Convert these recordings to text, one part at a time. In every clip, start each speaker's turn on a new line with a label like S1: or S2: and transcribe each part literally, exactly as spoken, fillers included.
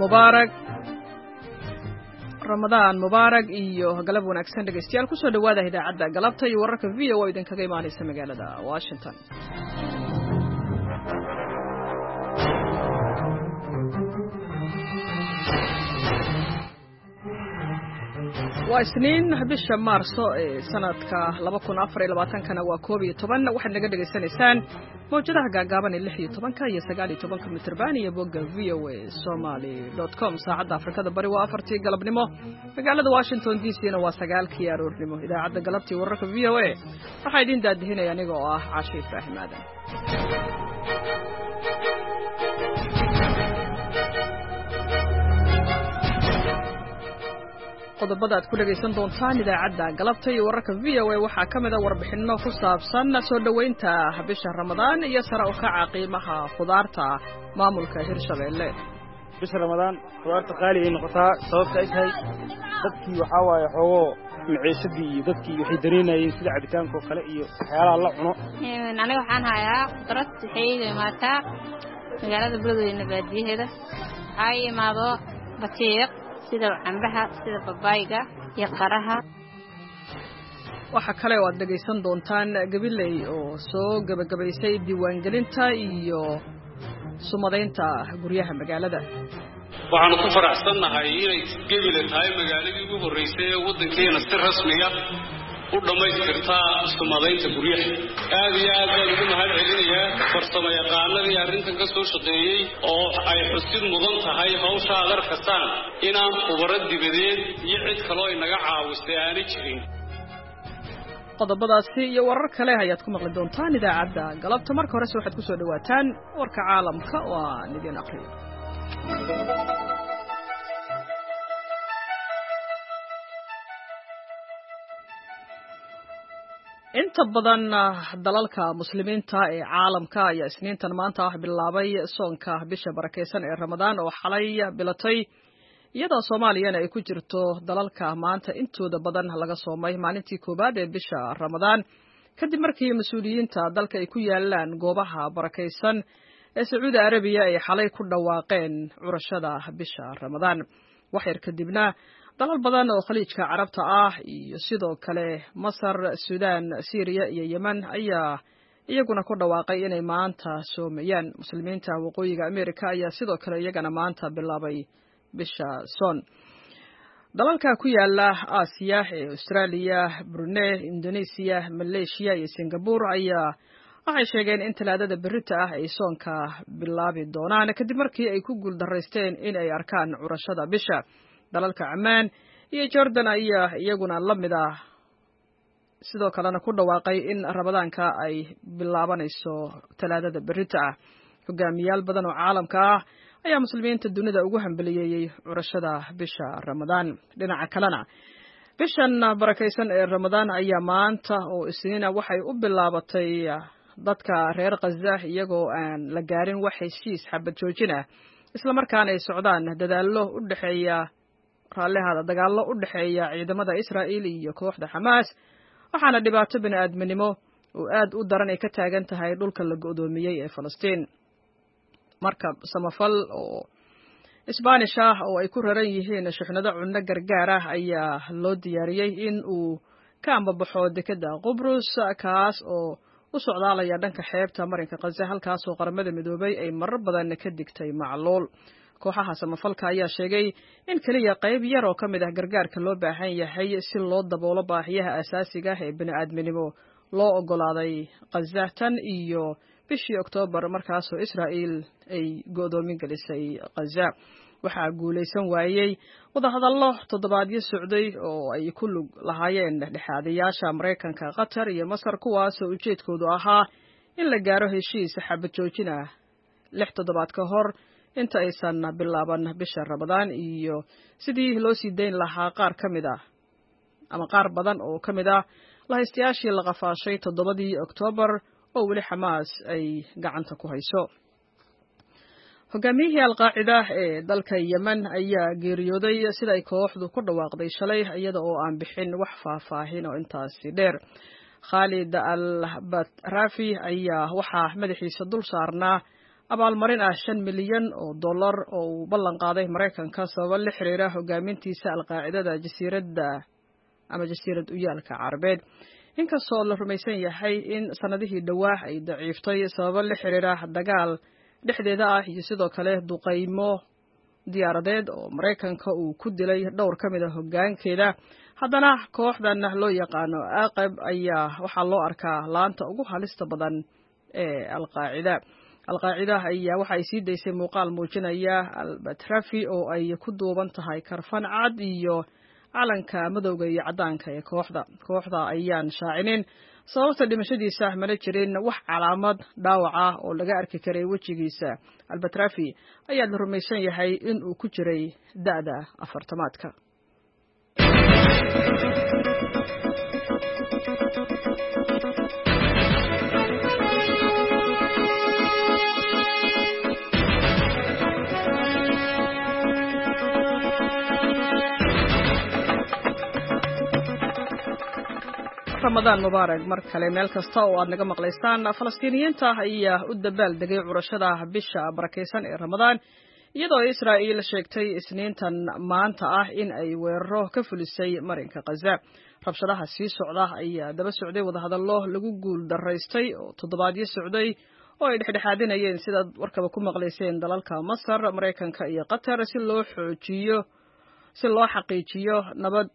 S1: mubaarak ramadaan mubaarak iyo galab wanaagsan dhegeystayaal ku soo dhawaada idaacadda galabta iyo wararka v o a idin kaga imaanaysa magaalada Washington. waa isniin bisha maarso ee sanadka laba kun afar iyo labaatan kana waa koob iyo toban waxaad naga dhageysanaysaan mawjadaha gaagaaban ee lix iyo toban iyo sagaal iyo toban mitirban iyo bogga v o a somali dot com saacadda afrikada bari waa afartii galabnimo magaalada Washington D C na waa sagaalkii aroornimo idaacadda galabtii wararka v o a waxaa idin daadihinaya aniga oo ah Caashi Ibraahim Aadan. qodobada aad ku dhageysan doontaan idaacadda galabta iyo wararka v o a waxaa ka mid ah warbixino ku saabsan soo dhaweynta bisha Ramadaan iyo sare u kaca qiimaha khudaarta maamulka Hirshabeelle.
S2: bisha Ramadaan khudaarta qaali ay noqotaa sababta ay tahay dadkii waxa waaye xogo maciishadii iyo dadkii waxay dareynayeen sida cabitaanka kale iyo waxyaalaha la cuno.
S3: aniga waxaan hayaa khudaarta waxay imaataa magaalada Beledweyne baadiyaheeda ay imaado batiiq sida cambaha sida babayga iyo qaraha.
S1: waxa kale oo aad dhageysan doontaan gabiley oo soo gabagabaysay diiwaangelinta iyo sumadeynta guryaha magaalada.
S4: waxaan ku faraxsanahay inay gabile tahay magaaladii ugu horeysay ee wadankeena si rasmi ah u dhamaystirtaa sumadeynta guryaha. aad iyo aad baan ugu mahadcelinayaa farsamayaqaanadii arrintan ka soo shaqeeyey oo ay xusid mudan tahay hawsha aad arkasaan inaan khubaro dibadeed iyo cid kaloo inaga caawisay aanay jirin.
S1: qodobadaasi iyo warar kale ayaad ku maqli doontaan idaacadda galabta. marka horese waxaad ku soo dhawaataan warka caalamka oo aan idin aqriyo. inta badan dalalka muslimiinta ee caalamka ayaa isniintan maanta ah bilaabay soonka bisha barakeysan ee Ramadaan oo xalay bilatay iyadoo Soomaaliyana ay ku jirto dalalka maanta intooda badan laga soomay maalintii koobaad ee bisha Ramadaan kadib markii mas'uuliyiinta dalka ay ku yaalaan goobaha barakeysan ee Sacuudi Arabiya ay xalay ku dhawaaqeen curashada bisha Ramadaan. wax yar kadibna dalal badan oo khaliijka carabta ah iyo sidoo kale Masar, Suudaan, Syria iyo Yemen ayaa iyaguna ku dhawaaqay inay maanta soomayaan. muslimiinta waqooyiga Amerika ayaa sidoo kale iyagana maanta bilaabay bisha soon. dalalka ku yaala Aasiya ee Australia, Brunei, Indonesia, Malaysia iyo Singapore ayaa waxay sheegeen in talaadada berrita ah ay soonka bilaabi doonaan kadib markii ay ku guuldareysteen in ay arkaan curashada bisha. dalalka Oman iyo Jordan ayaa iyaguna la mid ah sidoo kalena ku dhawaaqay in Ramadaanka ay bilaabanayso talaadada berrita ah. hogaamiyaal badan oo caalamka ah ayaa muslimiinta dunida ugu hambaliyeeyay curashada bisha Ramadaan. dhinaca kalena bishan barakeysan ee Ramadaan ayaa maanta oo isniina waxay u bilaabatay dadka reer Gaza iyagoo aan la gaarin wax heshiis xabad joojin ah isla markaana ay socdaan dadaallo u dhaxeeya raallihada dagaallo u dhaxeeya ciidamada Israa'iil iyo kooxda Xamaas waxaana dhibaato bini'aadminimo oo aad u daran ay ka taagan tahay dhulka la go'doomiyay ee Falastiin. markab samafal oo Isbaanish ah oo ay ku raran yihiin shixnado cunno gargaar ah ayaa loo diyaariyey in uu ka ambabaxo dekedda Qubrus kaas oo u socdaalaya dhanka xeebta marinka Gaza halkaas oo qaramada midoobay ay marar badan ka digtay macluul. kooxaha samafalka ayaa sheegay in kaliya qayb yar oo kamid ah gargaarka loo baahan yahay si loo daboolo baahiyaha asaasiga ah ee bini'aadminimo loo ogolaaday Gaza tan iyo bishii Oktoobar markaas oo Israa'iil ay go'doomin gelisay Gaza. waxaa guuleysan waayay wadahadallo toddobaadyo socday oo ay ku lug lahaayeen dhexdhexaadiyaasha Mareykanka, Qatar iyo Masar kuwaas oo ujeedkoodu ahaa in la gaaro heshiis xabad joojin ah lix toddobaad ka hor inta aysan bilaaban bisha Ramadaan iyo sidii loo sii deyn lahaa qaar kamid ah ama qaar badan oo kamid ah lahaystayaashii la qafaashay toddobadii Oktoobar oo weli Xamaas ay gacanta ku hayso. hogaamiyihii al-Qaacida ee dalka Yemen ayaa geeriyooday sida ay kooxdu ku dhawaaqday shalay iyada oo aan bixin wax faahfaahin oo intaasi dheer. Khalid al-Batrafi ayaa waxaa madaxiisa dul saarnaa abaalmarin ah shan milyan oo dollar oo uu ballan qaaday Mareykanka sabab la xiriira hogaamintiisa alqaacidada jasiiradda ama jasiirad u yaalka Carabeed. inkastoo la rumaysan yahay in sanadihii dhawaa ay daciiftay sabab la xiriira dagaal dhexdeeda ah iyo sidoo kale duqeymo diyaaradeed oo Mareykanka uu ku dilay dhowr ka mid ah hoggaankeeda, haddana kooxdan loo yaqaano Aqab ayaa waxaa loo arkaa laanta ugu halista badan ee alqaacida. alqaacida ayaa waxa ay sii daysay muuqaal muujinaya al-Batrafi oo ay ku duuban tahay karfan cad iyo calanka madowga iyo caddaanka ee kooxda. kooxda ayaan shaacinin sababta dhimashadiisa, mana jirin wax calaamad dhaawac ah oo laga arki karay wejigiisa. al-Batrafi ayaa la rumaysan yahay in uu ku jiray da'da afartamaadka. Ramadaan Mubaarak mar kale meel kasta oo aad naga maqlaysaan. Falastiiniyiinta ayaa u dabaal degay curashada bisha barakeysan ee Ramadaan, iyadoo Israa'iil sheegtay isniintan maanta ah in ay weeraro ka fulisay marinka Gaza. Rabshadaha sii socda ayaa daba socday wadahadallo lagu guul daraystay oo toddobaadyo socday oo ay dhexdhexaadinayeen sida warkaba ku maqlayseen dalalka Masar, Mareykanka iyo Qatar si loo xoojiyo si loo xaqiijiyo nabad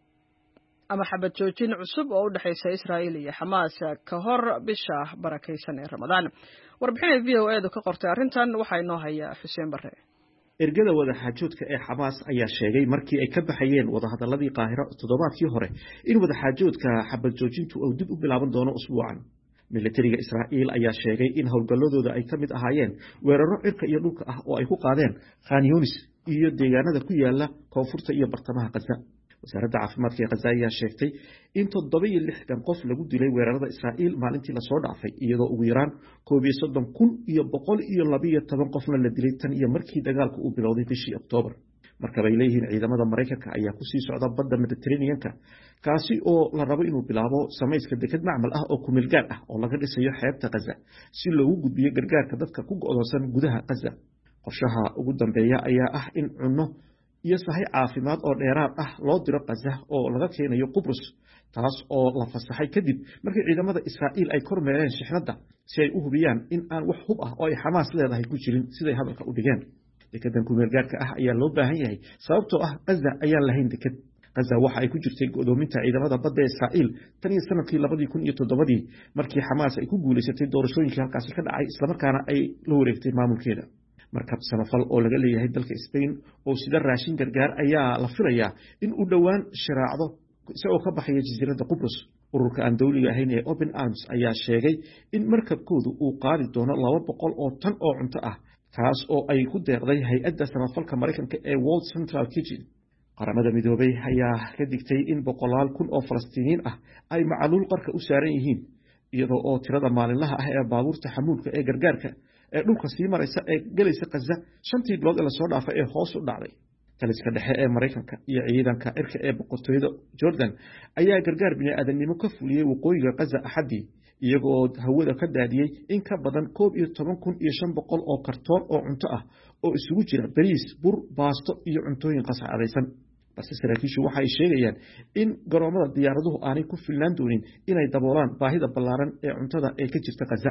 S1: ama xabad joojin cusub oo u dhaxaysa Israa'iil iyo Xamaas ka hor bisha barakeysan ee Ramadaan. Warbixin V O A ka qortay arrintan waxaa inoo haya Xuseen Barre.
S5: ergada wadaxaajoodka ee Xamaas ayaa sheegay markii ay ka baxayeen wadahadaladii Qaahiro toddobaadkii hore in wadaxaajoodka xabad joojintu uu dib u bilaaban doono usbuucan. militariga Israa'iil ayaa sheegay in howlgalladooda ay ka mid ahaayeen weeraro cirka iyo dhulka ah oo ay ku qaadeen Khan Yunis iyo deegaanada ku yaala koonfurta iyo bartamaha Gaza. wasaaradda caafimaadka ee Gaza ayaa sheegtay in toddoba iyo lixdan qof lagu dilay weerarada Israa'iil maalintii la soo dhaafay, iyadoo ugu yaraan koob iyo soddon kun iyo boqol iyo laba iyo toban qofna la dilay tan iyo markii dagaalku uu bilowday bishii Oktoobar. marka bay leeyihiin ciidamada Mareykanka ayaa ku sii socda badda Mediterranean-ka, kaasi oo la rabo inuu bilaabo samayska dekad macmal ah oo ku meel gaar ah oo laga dhisayo xeebta Gaza si loogu gudbiyo gargaarka dadka ku go'doonsan gudaha Gaza. qorshaha ugu dambeeya ayaa ah in cunno iyo sahay caafimaad oo dheeraad ah loo diro Gaza oo laga keenayo Qubrus, taas oo la fasaxay kadib markii ciidamada Israa'iil ay kormeereen shixnada si ay u hubiyaan in aan wax hub ah oo ay Xamaas leedahay ku jirin siday hadalka u dhigeen. dekedan ku meel gaarka ah ayaa loo baahan yahay sababtoo ah Gaza ayaan lahayn deked. Gaza waxa ay ku jirtay go'doominta ciidamada badda ee Israa'iil tan iyo sanadkii labadii kun iyo toddobadii markii Xamaas ay ku guuleysatay doorashooyinkii halkaasi ka dhacay isla markaana ay la wareegtay maamulkeeda. markab samafal oo laga leeyahay dalka Spain oo sida raashin gargaar ayaa la filayaa in uu dhowaan shiraacdo isagoo ka baxaya jasiiradda Qubrus. ururka aan dawliga ahayn ee Open Arms ayaa sheegay in markabkoodu uu qaadi doono laba boqol oo tan oo cunto ah, kaas oo ay ku deeqday hay'adda samafalka Mareykanka ee World Central Kitchen. qaramada midoobay ayaa ka digtay in boqolaal kun oo Falastiiniyiin ah ay macaluul qarka u saaran yihiin, iyadoo oo tirada maalinlaha ah ee baabuurta xamuulka ee gargaarka ee dhulka sii maraysa ee galaysa Gaza shantii bilood ee la soo dhaafay ee hoos u dhacday. taliska dhexe ee Mareykanka iyo ciidanka cirka ee boqortooyada Jordan ayaa gargaar bini'aadanimo ka fuliyay waqooyiga Gaza Axadii, iyagoo hawada ka daadiyay in ka badan koob iyo toban kun iyo shan boqol oo kartoon oo cunto ah oo isugu jira bariis, bur, baasto iyo cuntooyin qasacadaysan. balse saraakiishu waxa ay sheegayaan in garoomada diyaaraduhu aanay ku filnaan doonin inay daboolaan baahida ballaaran ee cuntada ee ka jirta Gaza.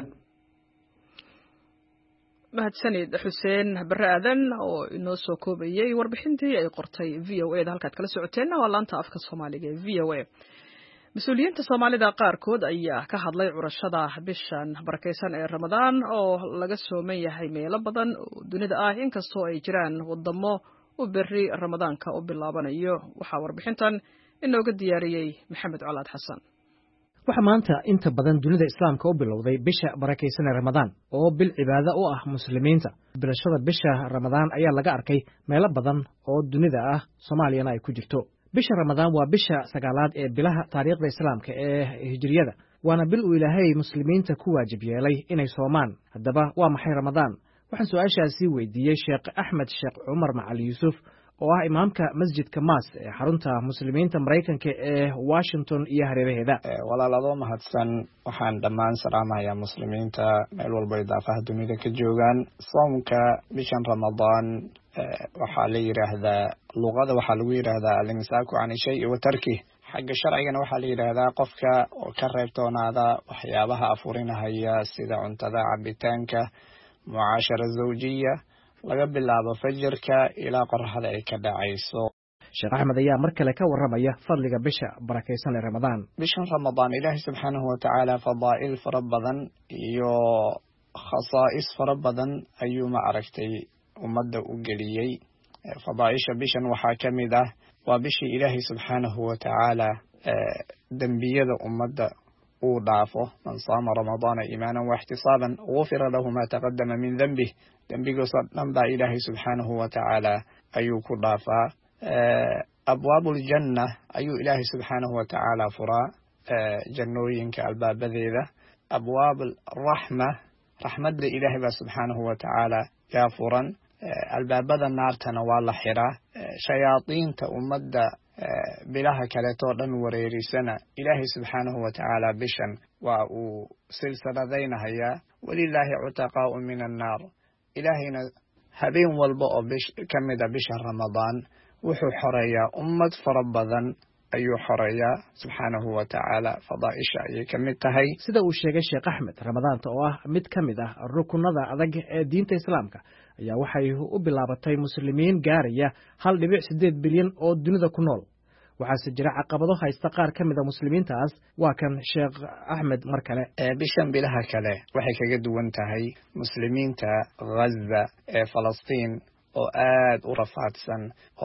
S1: mahadsanid Xuseen Barre Aadan oo inoo soo koobayay warbixintii ay qortay V O A da halkaad kala socoteen waa laanta afka Soomaaliga ee V O A. mas-uuliyiinta Soomaalida qaarkood ayaa ka hadlay curashada bishan barakeysan ee Ramadaan oo laga sooman yahay meelo badan oo dunida ah, inkastoo ay jiraan wadamo u berri Ramadaanka u bilaabanayo. waxaa warbixintan inooga diyaariyey Maxamed Colaad Xasan.
S6: waxaa maanta inta badan dunida islaamka u bilowday bisha barakeysan ee Ramadaan oo bil cibaado u ah muslimiinta. bilashada bisha Ramadaan ayaa laga arkay meelo badan oo dunida ah, Soomaaliyana ay ku jirto. bisha Ramadaan waa bisha sagaalaad ee bilaha taariikhda islaamka ee hijriyada, waana bil uu Ilaahay muslimiinta ku waajib yeelay inay soomaan. haddaba waa maxay Ramadaan? waxaan su-aashaasi weydiiyey Sheekh Axmed Sheekh Cumar Macali Yuusuf oo ah imaamka masjidka maas ee xarunta muslimiinta maraykanka ee washington iyo hareeraheeda.
S7: walaalado mahadsan, waxaan dhammaan salaamayaa muslimiinta meel walba idaafaha dunida ka joogaan. soomka bishan ramadaan waxaa la yidhaahdaa luqada waxaa lagu yidhaahdaa alimsaaku can shay wa tarkih. xagga sharcigana waxaa la yidhaahdaa qofka oo ka reebtoonaada waxyaabaha afurinahaya sida cuntada, cabitaanka, mucaashara zawjiya laga bilaabo fajirka ilaa qoraxda ay ka dhacayso.
S6: sheekh axmed ayaa mar kale ka warramaya fadliga bisha barakaysan ee ramadaan.
S7: bishan ramadaan ilaahay subxaanahu watacaala fadaa'il fara badan iyo khasaa'is fara badan ayuu ma aragtay ummadda u geliyey. fadaa'isha bishan waxaa ka mid ah waa bishii ilaahay subxaanahu watacaala dembiyada ummadda uu dhaafo. man saama ramadaana iimaanan waxtisaaban gufira lahu ma taqadama min dembih. dembigoosoo dhan baa ilaahay subxaanahu watacaala ayuu ku dhaafaa. abwaabu ljanna ayuu ilaahay subxaanahu watacaala furaa, jannooyinka albaabadeeda. abwaab raxma, raxmadda ilaahay baa subxaanahu watacaala yaa furan. albaabada naartana waa la xiraa. shayaadiinta ummadda bilaha kaleetoo dhan wareerisana ilaahay subxaanahu watacaala bishan waa uu silsiladaynahayaa. walilaahi cutaqaa'u min annaar. ilaahayna habeen walba oo bish ka mid a bisha ramadaan wuxuu xoreeyaa ummad fara badan ayuu xoreeyaa subxaanahu watacaala. fadaa'isha ayay ka mid tahay.
S6: sida uu sheegay sheekh axmed, ramadaanta oo ah mid ka mid ah rukunada adag ee diinta islaamka ayaa waxay u bilaabatay muslimiin gaaraya hal dhibic siddeed bilyan oo dunida ku nool. waxaase jira caqabado haysta qaar ka mid a muslimiintaas. waa kan sheekh axmed mar kale.
S7: bishan bilaha kale waxay kaga duwan tahay muslimiinta ghaza ee falastiin oo aad u rafaadsan,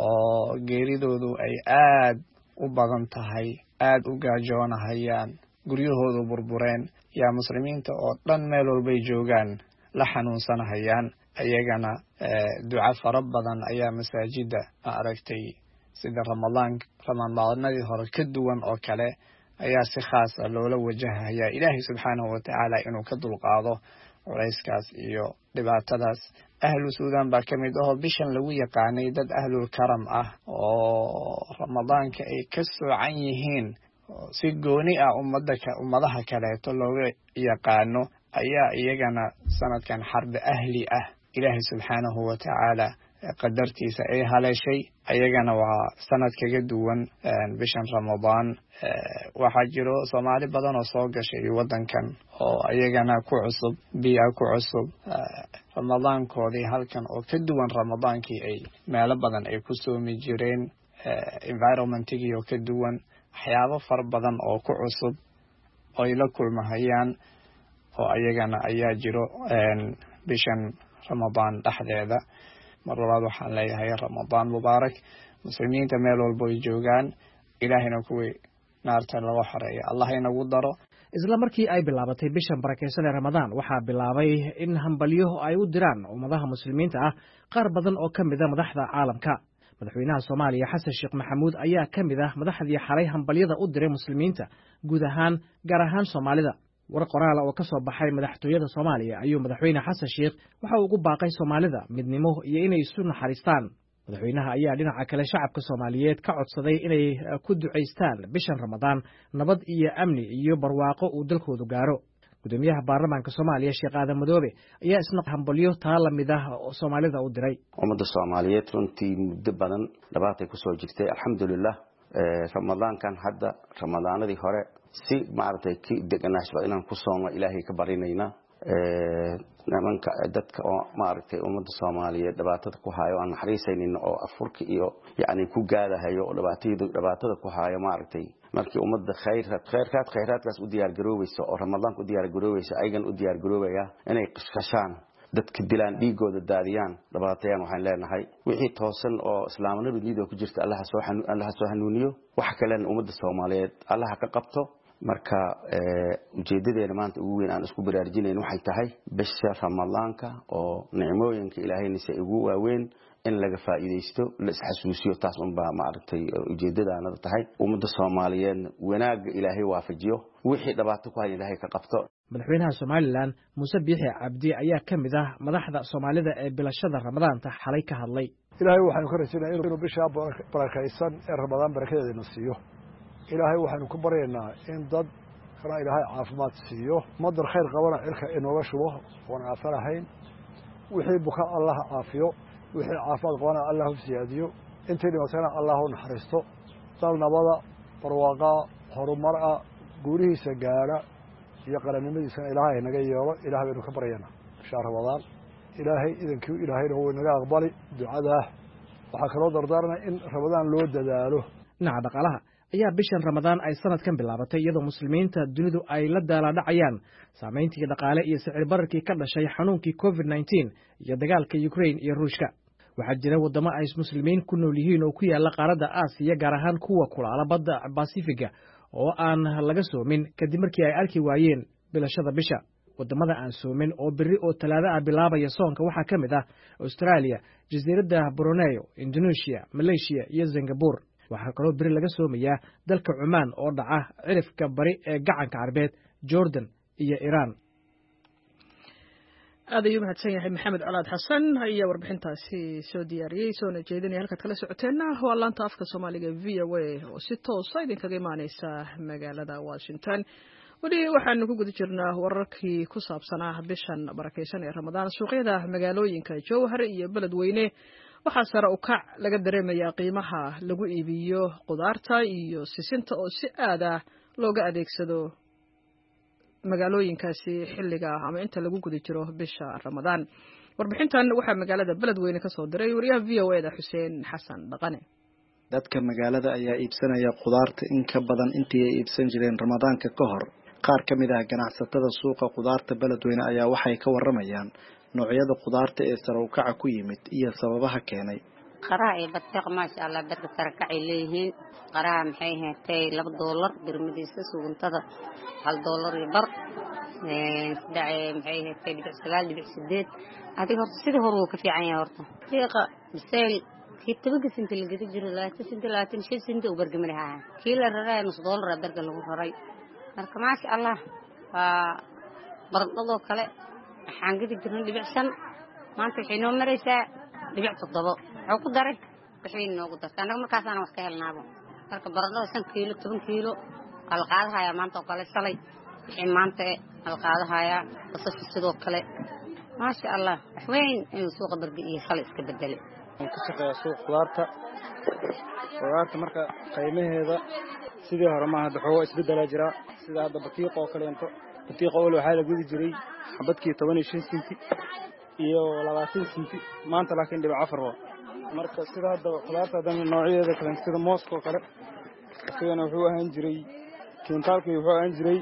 S7: oo geeridoodu ay aad u badan tahay, aad u gaajoonahayaan, guryahoodu burbureen. yaa muslimiinta oo dhan meel walbay joogaan la xanuunsanahayaan. ayagana duca fara badan ayaa masaajida ma aragtay sida ramadaan ramadaanadii hore ka duwan oo kale ayaa si khaasa loola wajahayaa ilaahay subxaanahu watacaala inuu ka dulqaado culayskaas iyo dhibaatadaas. ahlu suudaan baa ka mid ahoo bishan lagu yaqaanay dad ahlul karam ah oo ramadaanka ay ka soocan yihiin, si gooni ah ummadda ummadaha kaleeto looga yaqaano, ayaa iyagana sanadkan xarbi ahli ah ilaahay subxaanahu watacaala qadartiisa ay haleeshay. ayagana waa sanad kaga duwan bishan ramadaan. waxaa jiro soomaali badan oo soo gashay waddankan oo ayagana ku cusub, biia ku cusub. ramadaankoodii halkan oo ka duwan ramadaankii ay meelo badan ay ku soomi jireen. environmentigii oo ka duwan, waxyaabo fara badan oo ku cusub oo ay la kulmahayaan oo ayagana ayaa jiro bishan ramadaan dhexdeeda. mar labaad waxaan leeyahay ramadaan mubaarak. muslimiinta meel walbo ay joogaan, ilaahayna kuwii naarta laga xoreeya allah inagu daro.
S6: isla markii ay bilaabatay bishan barakaysan ee ramadaan waxaa bilaabay in hambalyo ay u diraan ummadaha muslimiinta ah qaar badan oo ka mid a madaxda caalamka. madaxweynaha soomaaliya xasan sheekh maxamuud ayaa ka mid ah madaxdii xalay hambalyada u diray muslimiinta guud ahaan, gaar ahaan soomaalida. war qoraala oo ka soo baxay madaxtooyada soomaaliya ayuu madaxweyne xasan sheekh waxa uu ugu baaqay soomaalida midnimo iyo inay isu naxariistaan. madaxweynaha ayaa dhinaca kale shacabka soomaaliyeed ka codsaday inay ku ducaystaan bishan ramadaan nabad iyo amni iyo barwaaqo uu dalkoodu gaaro. gudoomiyaha baarlamaanka soomaaliya sheekh aadan madoobe ayaa isna hambalyo taa lamid ah oo soomaalida u diray.
S8: ummadda soomaaliyeed runtii muddo badan dhabaatay kusoo jirtay. alxamdulilah ramadaankan hadda ramadaanadii hore si maaragtay ki deganaashba inaan ku soomo ilaahay ka barinayna. nimanka dadka oo maaragtay ummadda soomaaliyeed dhibaatada ku haayo aan naxariisaynin oo afurka iyo yacni ku gaadahayo oo dhibaatayda dhibaatada ku haayo maaragtay markii ummadda khayraad khayraad khayraadkaas u diyaar garoobeyso oo ramadaanka u diyaar garoobeyso ayagan u diyaar garoobaya inay qashqashaan, dadka dilaan, dhiigooda daadiyaan, dhibaatayaan. waxaan leenahay wixii toosan oo islaamnimada niyada ku jirta allaha soo allaha soo hanuuniyo, wax kalena ummadda soomaaliyeed allaha ka qabto. marka ujeedadeena maanta ugu weyn aan isku baraarujinayn waxay tahay bisha ramadaanka oo nicmooyinka ilaahayna si ugu waaweyn in laga faa'iideysto, la isxasuusiyo. taas un baa maaragtay ujeedadaanada tahay. ummadda soomaaliyeed wanaaga ilaahay waafajiyo, wixii dhibaato ku haya ilaahay ka qabto.
S6: madaxweynaha somalilan muuse biixi cabdi ayaa ka mid ah madaxda soomaalida ee bilashada ramadaanta xalay ka hadlay.
S9: ilaahay waxaanu ka rajaynayaa inuu bishaa barakaysan ee ramadaan barakadeeda na siiyo ilaahay waxaanu ku baryaynaa in dad kana ilaahay caafimaad siiyo madar khayr qabana cirka inooga shubo oon aafo lahayn wixii buka allah caafiyo wixii caafimaad qabana allah u siyaadiyo intii dhimatana allah u naxariisto dal nabada barwaaqa horumara guurihiisa gaara iyo qarannimadiisana ilaahay naga yeelo ilaahay baynu ka baryaynaa bishaa ramadaan ilaahay idankii ilaahayna wuu naga aqbali ducadaa waxaa kaloo dardaarnay in ramadaan loo dadaalo
S6: dhinaca dhaqaalaha ayaa bishan ramadaan ay sanadkan bilaabatay iyadoo muslimiinta dunidu ay la daalaadhacayaan saamayntii dhaqaale iyo sicir bararkii ka dhashay xanuunkii covid nneteen iyo dagaalka ukrain iyo ruushka waxaa jira waddamo ay muslimiin ku nool yihiin oo ku yaalla qaaradda aasiya gaar ahaan kuwa kulaala badda basifiga oo aan laga soomin kadib markii ay arki waayeen bilashada bisha waddamada aan soomin oo berri oo talaado ah bilaabaya soonka waxaa ka mid ah australia jasiiradda bruneo indonesia malaysia iyo singabore waxaa kaloo beri laga soomayaa dalka cumaan oo dhaca cirifka bari ee gacanka carbeed jordan iyo iiraan
S1: aad ayuu mahadsan yahay maxamed colaad xasan ayaa warbixintaasi soo diyaariyey soona jeedinaya halkaad kala socoteenna waa laanta afka soomaaliga v o a oo si toosa idinkaga imaaneysa magaalada washington weli waxaanu ku guda jirnaa wararkii ku saabsanaa bishan barakeysan ee ramadaan suuqyada magaalooyinka jowhar iyo beledweyne waxaa sare u kac laga dareemayaa qiimaha lagu iibiyo qudaarta iyo sisinta oo si aad ah looga adeegsado magaalooyinkaasi xilliga ama inta lagu guda jiro bisha ramadaan warbixintan waxaa magaalada beledweyne ka soo diray wariyaha v o e da xuseen xasan dhaqane
S10: dadka magaalada ayaa iibsanaya qudaarta in ka badan intii ay iibsan jireen ramadaanka ka hor qaar ka mid ah ganacsatada suuqa qudaarta beledweyne ayaa waxay ka waramayaan noocyada qudaarta ee sare u kaca ku yimid iyo sababaha keenay
S11: qaraha iyo badfiiq maasha allah dadka sare kacay leeyihiin qaraha maxay heetay laba doolar birmadiisa suguntada hal doolar iyo bar saddex maxay heetay dhibic sagaal dhibic sideed adiga horta sidii hore wuu ka fiican yahay horta fiiqa bisayl kii tobanka sinti la gedi jiro labaatan sinti labaatan shan sinti u bargamari haya kii la raray nus doolar berga lagu raray marka maasha allah waa baradhadoo kale waxaan gedi jirnay dhibic shan maanta waxay noo maraysaa dhibic toddobo wuxuu ku daray waxay noogu dartay annaga markaasaana wax ka helnaabo marka baradhada shan kiilo toban kiilo waa la qaadahayaa maanta oo kale shalay wixii maanta waa la qaadahayaa basasha sidoo kale maasha allah wax weyn inuu suuqa berga iyo shalay iska bedelay
S2: waxaan ka shaqeeyaa suuq qudaarta qudaarta marka qiimaheeda sidii hore maaha hadda xoogaa isbedelaa jiraa sida hadda batiiq oo kaleento batiiq awal waxaa la gudi jiray xabadkii toban iyo shan sinti iyo labaatan sinti maanta laakiin dhibic afar waa marka sida hadda qudaarta haddana noocyadeeda kale sida mooska oo kale isagana wuxuu ahaan jiray kiintaalkii wuxuu ahaan jiray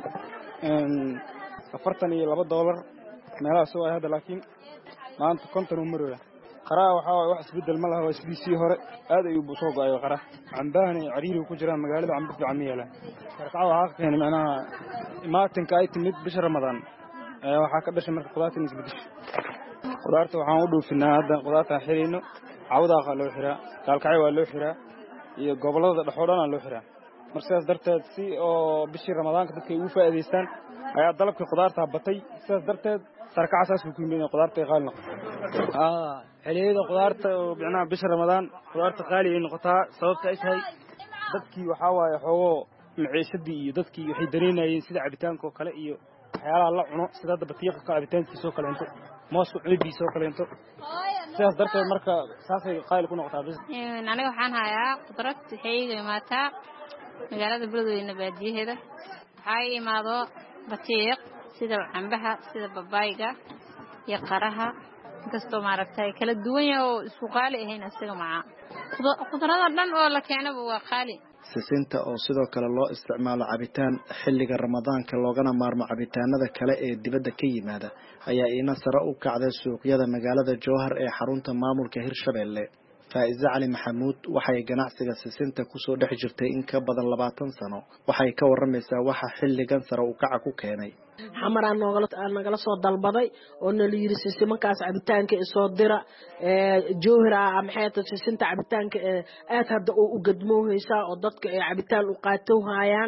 S2: afartan iyo laba doolar meelahaas oo ay hadda laakiin maanta konton u marooya qaraha waxaa waaye wax isbedel ma laha waa sidiisii hore aad ayuu buu soo go-ayo qaraha cambahana ay cariiri ku jiraan magaalada cambo fiican ma yeelaan sarkacada waxaa ka keenay macnaha imaatinka ay timid bisha ramadaan ayaa waxaa ka dhashay marka qudaartan isbedesho qudaarta waxaan u dhoofinaa hadda qudaartaan xirayno cawdaaqa loo xiraa gaalkacyo waa loo xiraa iyo gobollada dhexoo dhanaa loo xiraa marka sidaas darteed si oo bishii ramadaanka dadka ay ugu faa'iidaystaan ayaa dalabkii qudaartaa batay sidaas darteed sarkaca saas buu ku yimid inay qudaarta ay qaali noqoto xiliyada qudaarta oo micnaha bisha ramadaan qudaarta qaali ay noqotaa sababta ay tahay dadkii waxaa waaye xoogoo maciishadii iyo dadkii waxay dareynayeen sida cabitaanka oo kale iyo waxyaalaha la cuno sida hadda batiiqa ka cabitaankiisa oo kaleento mooska cunidiisa oo kaleento sidaas darteed marka saasay qaali ku noqotaa bis
S3: aniga waxaan hayaa qudrad waxay iga imaataa magaalada beledweyne baadiyaheeda waxaa ii imaado batiiq sida cambaha sida babaayga iyo qaraha inkastoo maaragtay kala duwan yahay oo isku qaali ahayn asiga macaa qudrada dhan oo la keenaba waa qaali
S10: sisinta oo sidoo kale loo isticmaalo cabitaan xilliga ramadaanka loogana maarmo cabitaanada kale ee dibadda ka yimaada ayaa iina sare u kacday suuqyada magaalada jowhar ee xarunta maamulka hirshabelle faa'iise cali maxamuud waxay ganacsiga sisinta kusoo dhex jirtay in ka badan labaatan sano waxay ka waramaysaa waxa xilligan sare u kaca ku keenay
S12: xamaraa nagala soo dalbaday oo nala yiri sisimankaas cabitaanka isoo dira jowhar ah maxay tahay sisinta cabitaanka aad hadda oo u gadmoohaysaa oo dadka ay cabitaan u qaato hayaan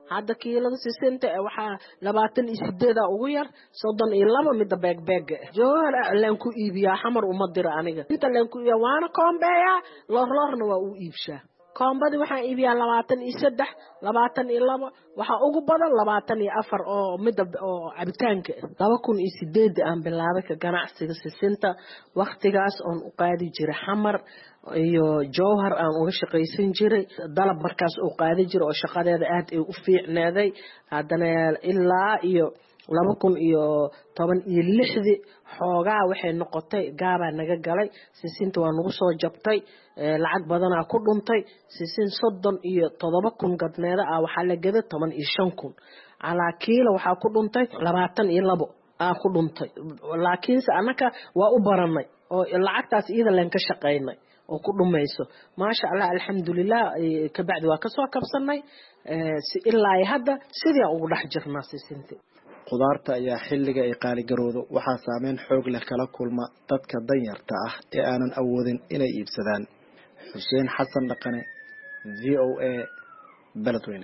S12: hadda kiilada sisinta waxaa labaatan iyo sideeda ugu yar soddon iyo laba midda beegbeega jowhar laan ku iibiyaa xamar uma dira aniga inta laan ku iibiyaa waana koombeeyaa loorloorna waa u iibshaa koombadi waxaan iibiyaa labaatan iyo saddex labaatan iyo laba waxaa ugu badan labaatan iyo afar oo midda oo cabitaanka laba kun iyo sideed aan bilaabay ka ganacsiga sisinta waqtigaas oon u qaadi jiray xamar iyo jowhar aan uga shaqaysan jiray dalab markaas uu qaadi jiray oo shaqadeeda aad ay u fiicnaaday haddana ilaa iyo laba kun iyo toban iyo lixdii xoogaa waxay noqotay gaabaa naga galay sisinta waa nagu soo jabtay lacag badanaa ku dhuntay sisin soddon iyo toddoba kun gadneeda ah waxaa la gada toban iyo shan kun calaa kiilo waxaa ku dhuntay labaatan iyo labo aa ku dhuntay laakiinse annaka waa u baranay oo lacagtaas iyada leen ka shaqaynay oo ku dhumayso maasha allah alxamdulilah kabacdi waa kasoo kabsanay ilaa hadda sidii aan ugu dhex jirnaa sisinta
S10: khudaarta ayaa xilliga ay qaaligaroodo waxaa saameyn xoog leh kala kulma dadka danyarta ah ee aanan awoodin inay iibsadaan xuseen xasan dhaqane v o a beledweyne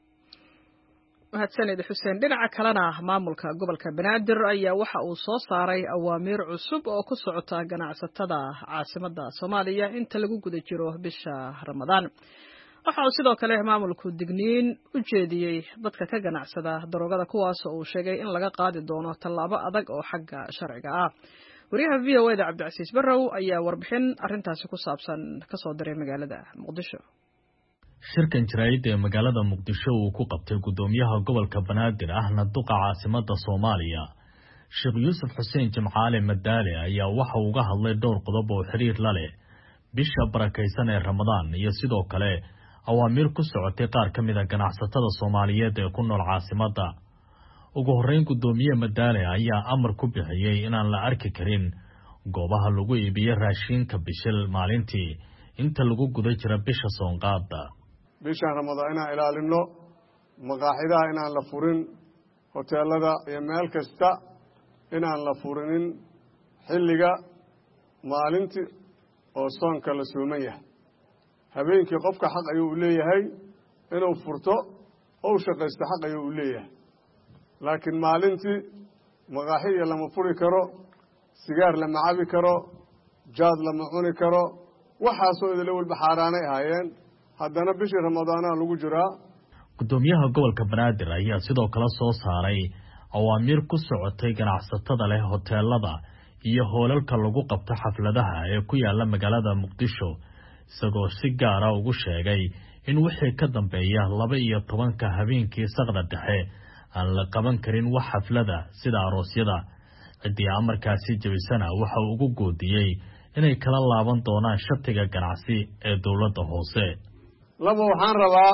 S1: mahadsanid xuseen dhinaca kalena maamulka gobolka banaadir ayaa waxa uu soo saaray awaamiir cusub oo ku socota ganacsatada caasimadda soomaaliya inta lagu guda jiro bisha ramadaan waxa uu sidoo kale maamulku digniin u jeediyey dadka ka ganacsada daroogada kuwaas oo uu sheegay in laga qaadi doono tallaabo adag oo xagga sharciga ah wariyaha v o a da cabdicasiis barrow ayaa warbixin arrintaasi ku saabsan ka soo diray magaalada muqdisho
S13: shirkan jaraa'id ee magaalada muqdisho uu ku qabtay guddoomiyaha gobolka banaadir ahna duqa caasimadda soomaaliya sheekh yuusuf xuseen jimcaale madaale ayaa waxa uu uga hadlay dhowr qodob oo xiriir la leh bisha barakaysan ee ramadaan iyo sidoo kale awaamiir ku socotay qaar ka mid a ganacsatada soomaaliyeed ee ku nool caasimadda ugu horreyn guddoomiye madaale ayaa amar ku bixiyey inaan la arki karin goobaha lagu iibiyo raashinka bishil maalintii inta lagu guda jira bisha soonqaada
S14: bishan ramadaan inaan ilaalino maqaaxidaha inaan la furin hoteelada iyo meel kasta inaan la furinin xilliga maalintii oo soonka la sooman yahay habeenkii qofka xaq ayuu u leeyahay inuu furto ou shaqaysto xaq ayuu u leeyahay laakiin maalintii maqaaxiya lama furi karo sigaar lama cabi karo jaad lama cuni karo waxaasoo idila walba xaaraanay ahaayeen haddana bishii ramadaanaha lagu jiraa
S13: guddoomiyaha gobolka banaadir ayaa sidoo kale soo saaray awaamiir ku socotay ganacsatada leh hoteelada iyo hoolalka lagu qabto xafladaha ee ku yaala magaalada muqdisho isagoo si gaara ugu sheegay in wixii ka dambeeya laba iyo tobanka habeenkii saqda dhexe aan la qaban karin wax xaflada sida aroosyada ciddii amarkaasi jebisana waxa uu ugu goodiyey inay kala laaban doonaan shatiga ganacsi ee dowladda hoose
S14: laba waxaan rabaa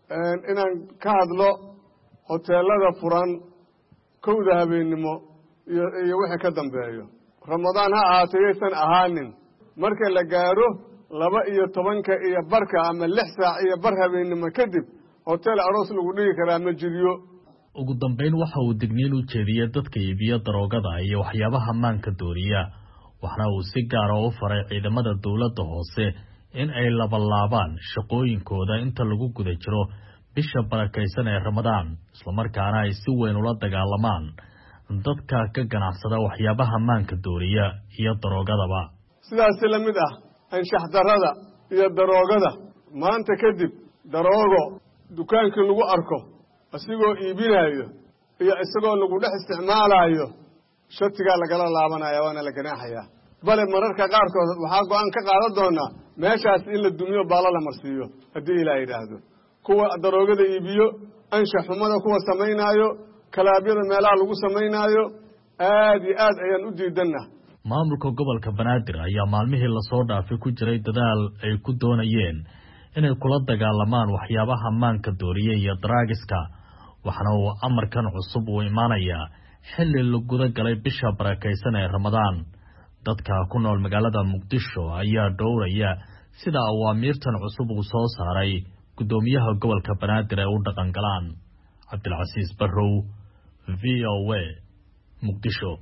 S14: inaan ka hadlo hoteelada furan kowda habeennimo iyo iyo wixii ka dambeeyo ramadaan ha ahaatay yaysan ahaanin marka la gaaro laba iyo tobanka iyo barka ama lix saac iyo bar habeennimo kadib hotel aroos lagu dhigi karaa ma jiryo
S13: ugu dambayn waxa uu digniin u jeediyey dadka iibiyo daroogada iyo waxyaabaha maanka dooriya waxna uu si gaara u faray ciidamada dowladda hoose in ay labalaabaan shaqooyinkooda inta lagu guda jiro bisha barakaysan ee ramadaan islamarkaana ay si weyn ula dagaalamaan dadka ka ganacsada waxyaabaha maanka dooriya iyo daroogadaba
S14: sidaasi la mid ah anshax darrada iyo daroogada maanta kadib daroogo dukaankii lagu arko isigoo iibinaayo iyo isagoo lagu dhex isticmaalayo shatigaa lagala laabanaya waana la ganaaxayaa bale mararka qaarkood waxaa go-aan ka qaadan doonaa meeshaas in la dumiyo baala la marsiiyo haddii ilaa yidhaahdo kuwa daroogada iibiyo anshax xumada kuwa samaynaayo kalaabyada meelaha lagu samaynaayo aad iyo aad ayaan u diidanna
S13: maamulka gobolka banaadir ayaa maalmihii lasoo dhaafay ku jiray dadaal ay ku doonayeen inay kula dagaalamaan waxyaabaha maanka dooriya iyo daraagiska waxaana uu amarkan cusub uu imaanayaa xilli la guda galay bisha barakaysan ee ramadaan dadka ku nool magaalada muqdisho ayaa dhowraya sida awaamiirtan cusub uu soo saaray guddoomiyaha gobolka banaadir ee u dhaqan galaan cabdilcasiis barrow v o a muqdisho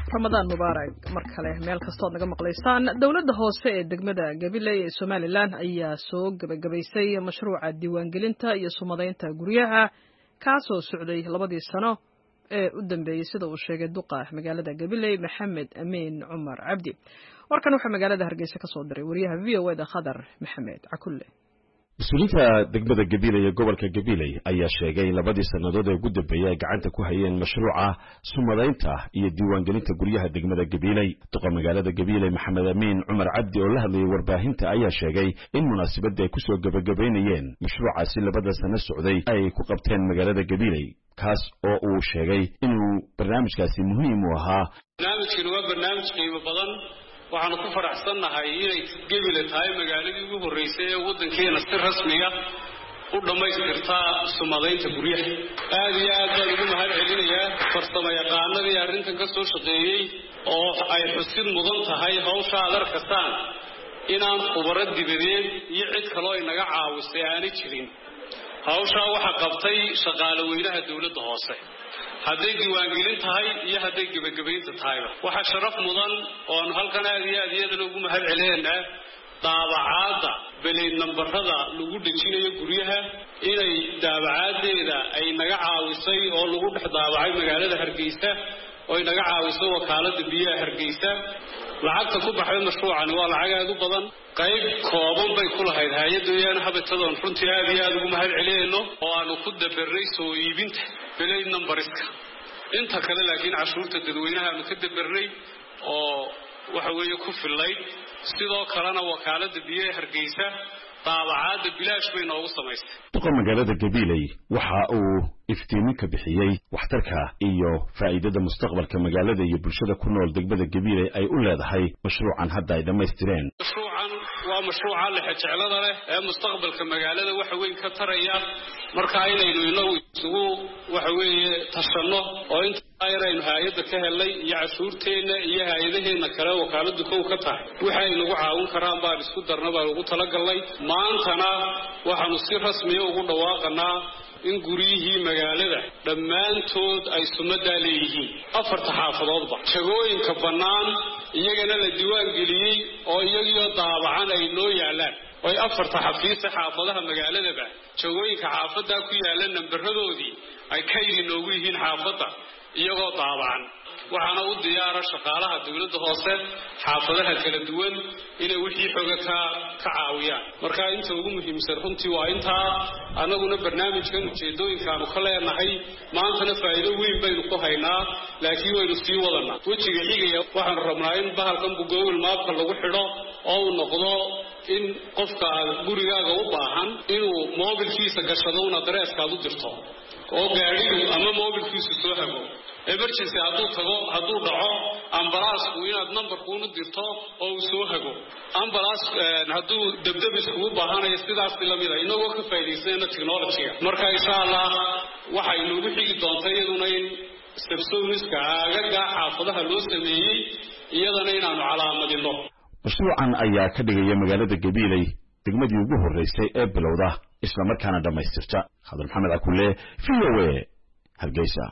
S1: ramadaan mubaarak mar kale meel kastood naga maqlaysaan dawladda hoose ee degmada Gabiley ee Somaliland ayaa soo gabagabaysay mashruuca diiwaangelinta iyo sumadaynta guryaha kaasoo socday labadii sano ee u dambeeyay sida uu sheegay duqa magaalada Gabiley Maxamed Amiin Cumar Cabdi warkan waxa magaalada Hargeysa ka soo diray wariyaha V O A da Khadar Maxamed Cakulle
S15: mas-uuliyiinta degmada Gabiley ee gobolka Gabiley ayaa sheegay labadii sanadood ee ugu dambeeyay ay gacanta ku hayeen mashruuca sumadaynta iyo diiwaangelinta guryaha degmada Gabiley duqa magaalada Gabiley Maxamed Amiin Cumar Cabdi oo la hadlayay warbaahinta ayaa sheegay in munaasabada ay ku soo gabagabeynayeen mashruucaasi labada sano socday ay ku qabteen magaalada Gabiley kaas oo uu sheegay inuu barnaamijkaasi muhiim u ahaa
S4: barnaamijkan waa barnaamij qiimo badan waxaan ku faraxsanahay inay Gabiley tahay magaaladii ugu horeysay ee wadankeena si rasmi ah u dhameystirta sumadaynta guryaha aad iyo aad baan ugu mahad celinayaa farsamayaqaanadii arrintan ka soo shaqeeyay oo ay xusid mudan tahay hawsha aad arkasaan inaan khubarad dibadeed iyo cid kale oo inaga caawisay aanay jirin hawsha waxa qabtay shaqaale weynaha dawladda hoose hadday diiwaangelin tahay iyo hadday gabagabaynta tahayba waxa sharaf mudan oo aan halkan aad iyo aad iyada ugu mahad celinaynaa daabacaada belay nambarada lagu dhajinayo guryaha inay daabacaadeeda ay naga caawisay oo lagu dhex daabacay magaalada Hargeysa oo naga caawisay wakaalada biyaha Hargeysa lacagta ku baxay mashruucan waa lacag aad u badan qayb kooban bay ku lahayd hay'adooyaan habatadan runtii aad iyo aad ugu mahad celinayno oo aanu ku dabaray soo iibinta belay numberska inta kale laakiin cashuurta dadweynaha aanu ka dabaray oo waxa weeye ku filayd sidoo kalena wakaalada biyaha Hargeysa daabacaada bilaash bay noogu samaysay
S15: duqa magaalada Gabiley waxa uu iftiimin ka bixiyay waxtarka iyo faa'iidada mustaqbalka magaalada iyo bulshada ku nool degmada Gabiley ay u leedahay mashruucan hadda ay dhameystireen
S4: mashruucan waa mashruuca la xajeclada leh ee mustaqbalka magaalada waxa weyn ka taraya marka inaynu inoo isugu waxa weeye tashano oo inta ayraynu hay'adda ka helay iyo cashuurteena iyo hay'adaheena kale wakaaladu kow ka tahay waxa ay nagu caawin karaan baan isku darna baan ugu talagalay maantana waxaanu si rasmi ah ugu dhawaaqanaa in guriyihii magaalada dhammaantood ay sumada leeyihiin afarta xaafadoodba jagooyinka bannaan iyagana la diiwaan geliyay oo iyagoo daabacan ay loo yaalaan oo afarta xafiis xaafadaha magaaladaba jagooyinka xaafada ku yaalan nambaradoodii ay ka inoogu yihiin xaafada iyagoo daabacan waxaana u diyaara shaqaalaha dawladda hoose xaafadaha kala duwan inay wixii xoga ka ka caawiyaan marka inta ugu muhiimsan runtii waa inta anaguna barnaamijkan ujeedooyinkaanu ka leenahay maantana faa'iido weyn baynu ku haynaa laakiin waynu sii wadanaa wejiga xigaya waxaan rabnaa in bahalkan Google Map-ka lagu xidho oo uu noqdo in qofka gurigaaga u baahan inuu mobilkiisa gashado una address-ka u dirto oo gaarigu ama mobilkiisa soo hago emergency hadduu tago hadduu dhaco ambalaasku inaad numberkuuna dirto oo uu soo hago ambalaas hadduu dabdabis ugu baahanayo sidaas la mid ah inagoo ka faa'iideysana technology-ga marka insha Allah waxay noogu xigi doontaa iyaduna in stepsoniska agaga xaafadaha loo sameeyay iyadana inaanu calaamadino
S15: mashruucan ayaa ka dhigaya magaalada Gabiley degmadii ugu horeysay ee bilowda isla markaana dhameystirta Khadar Maxamed Cakulle V O A Hargeysa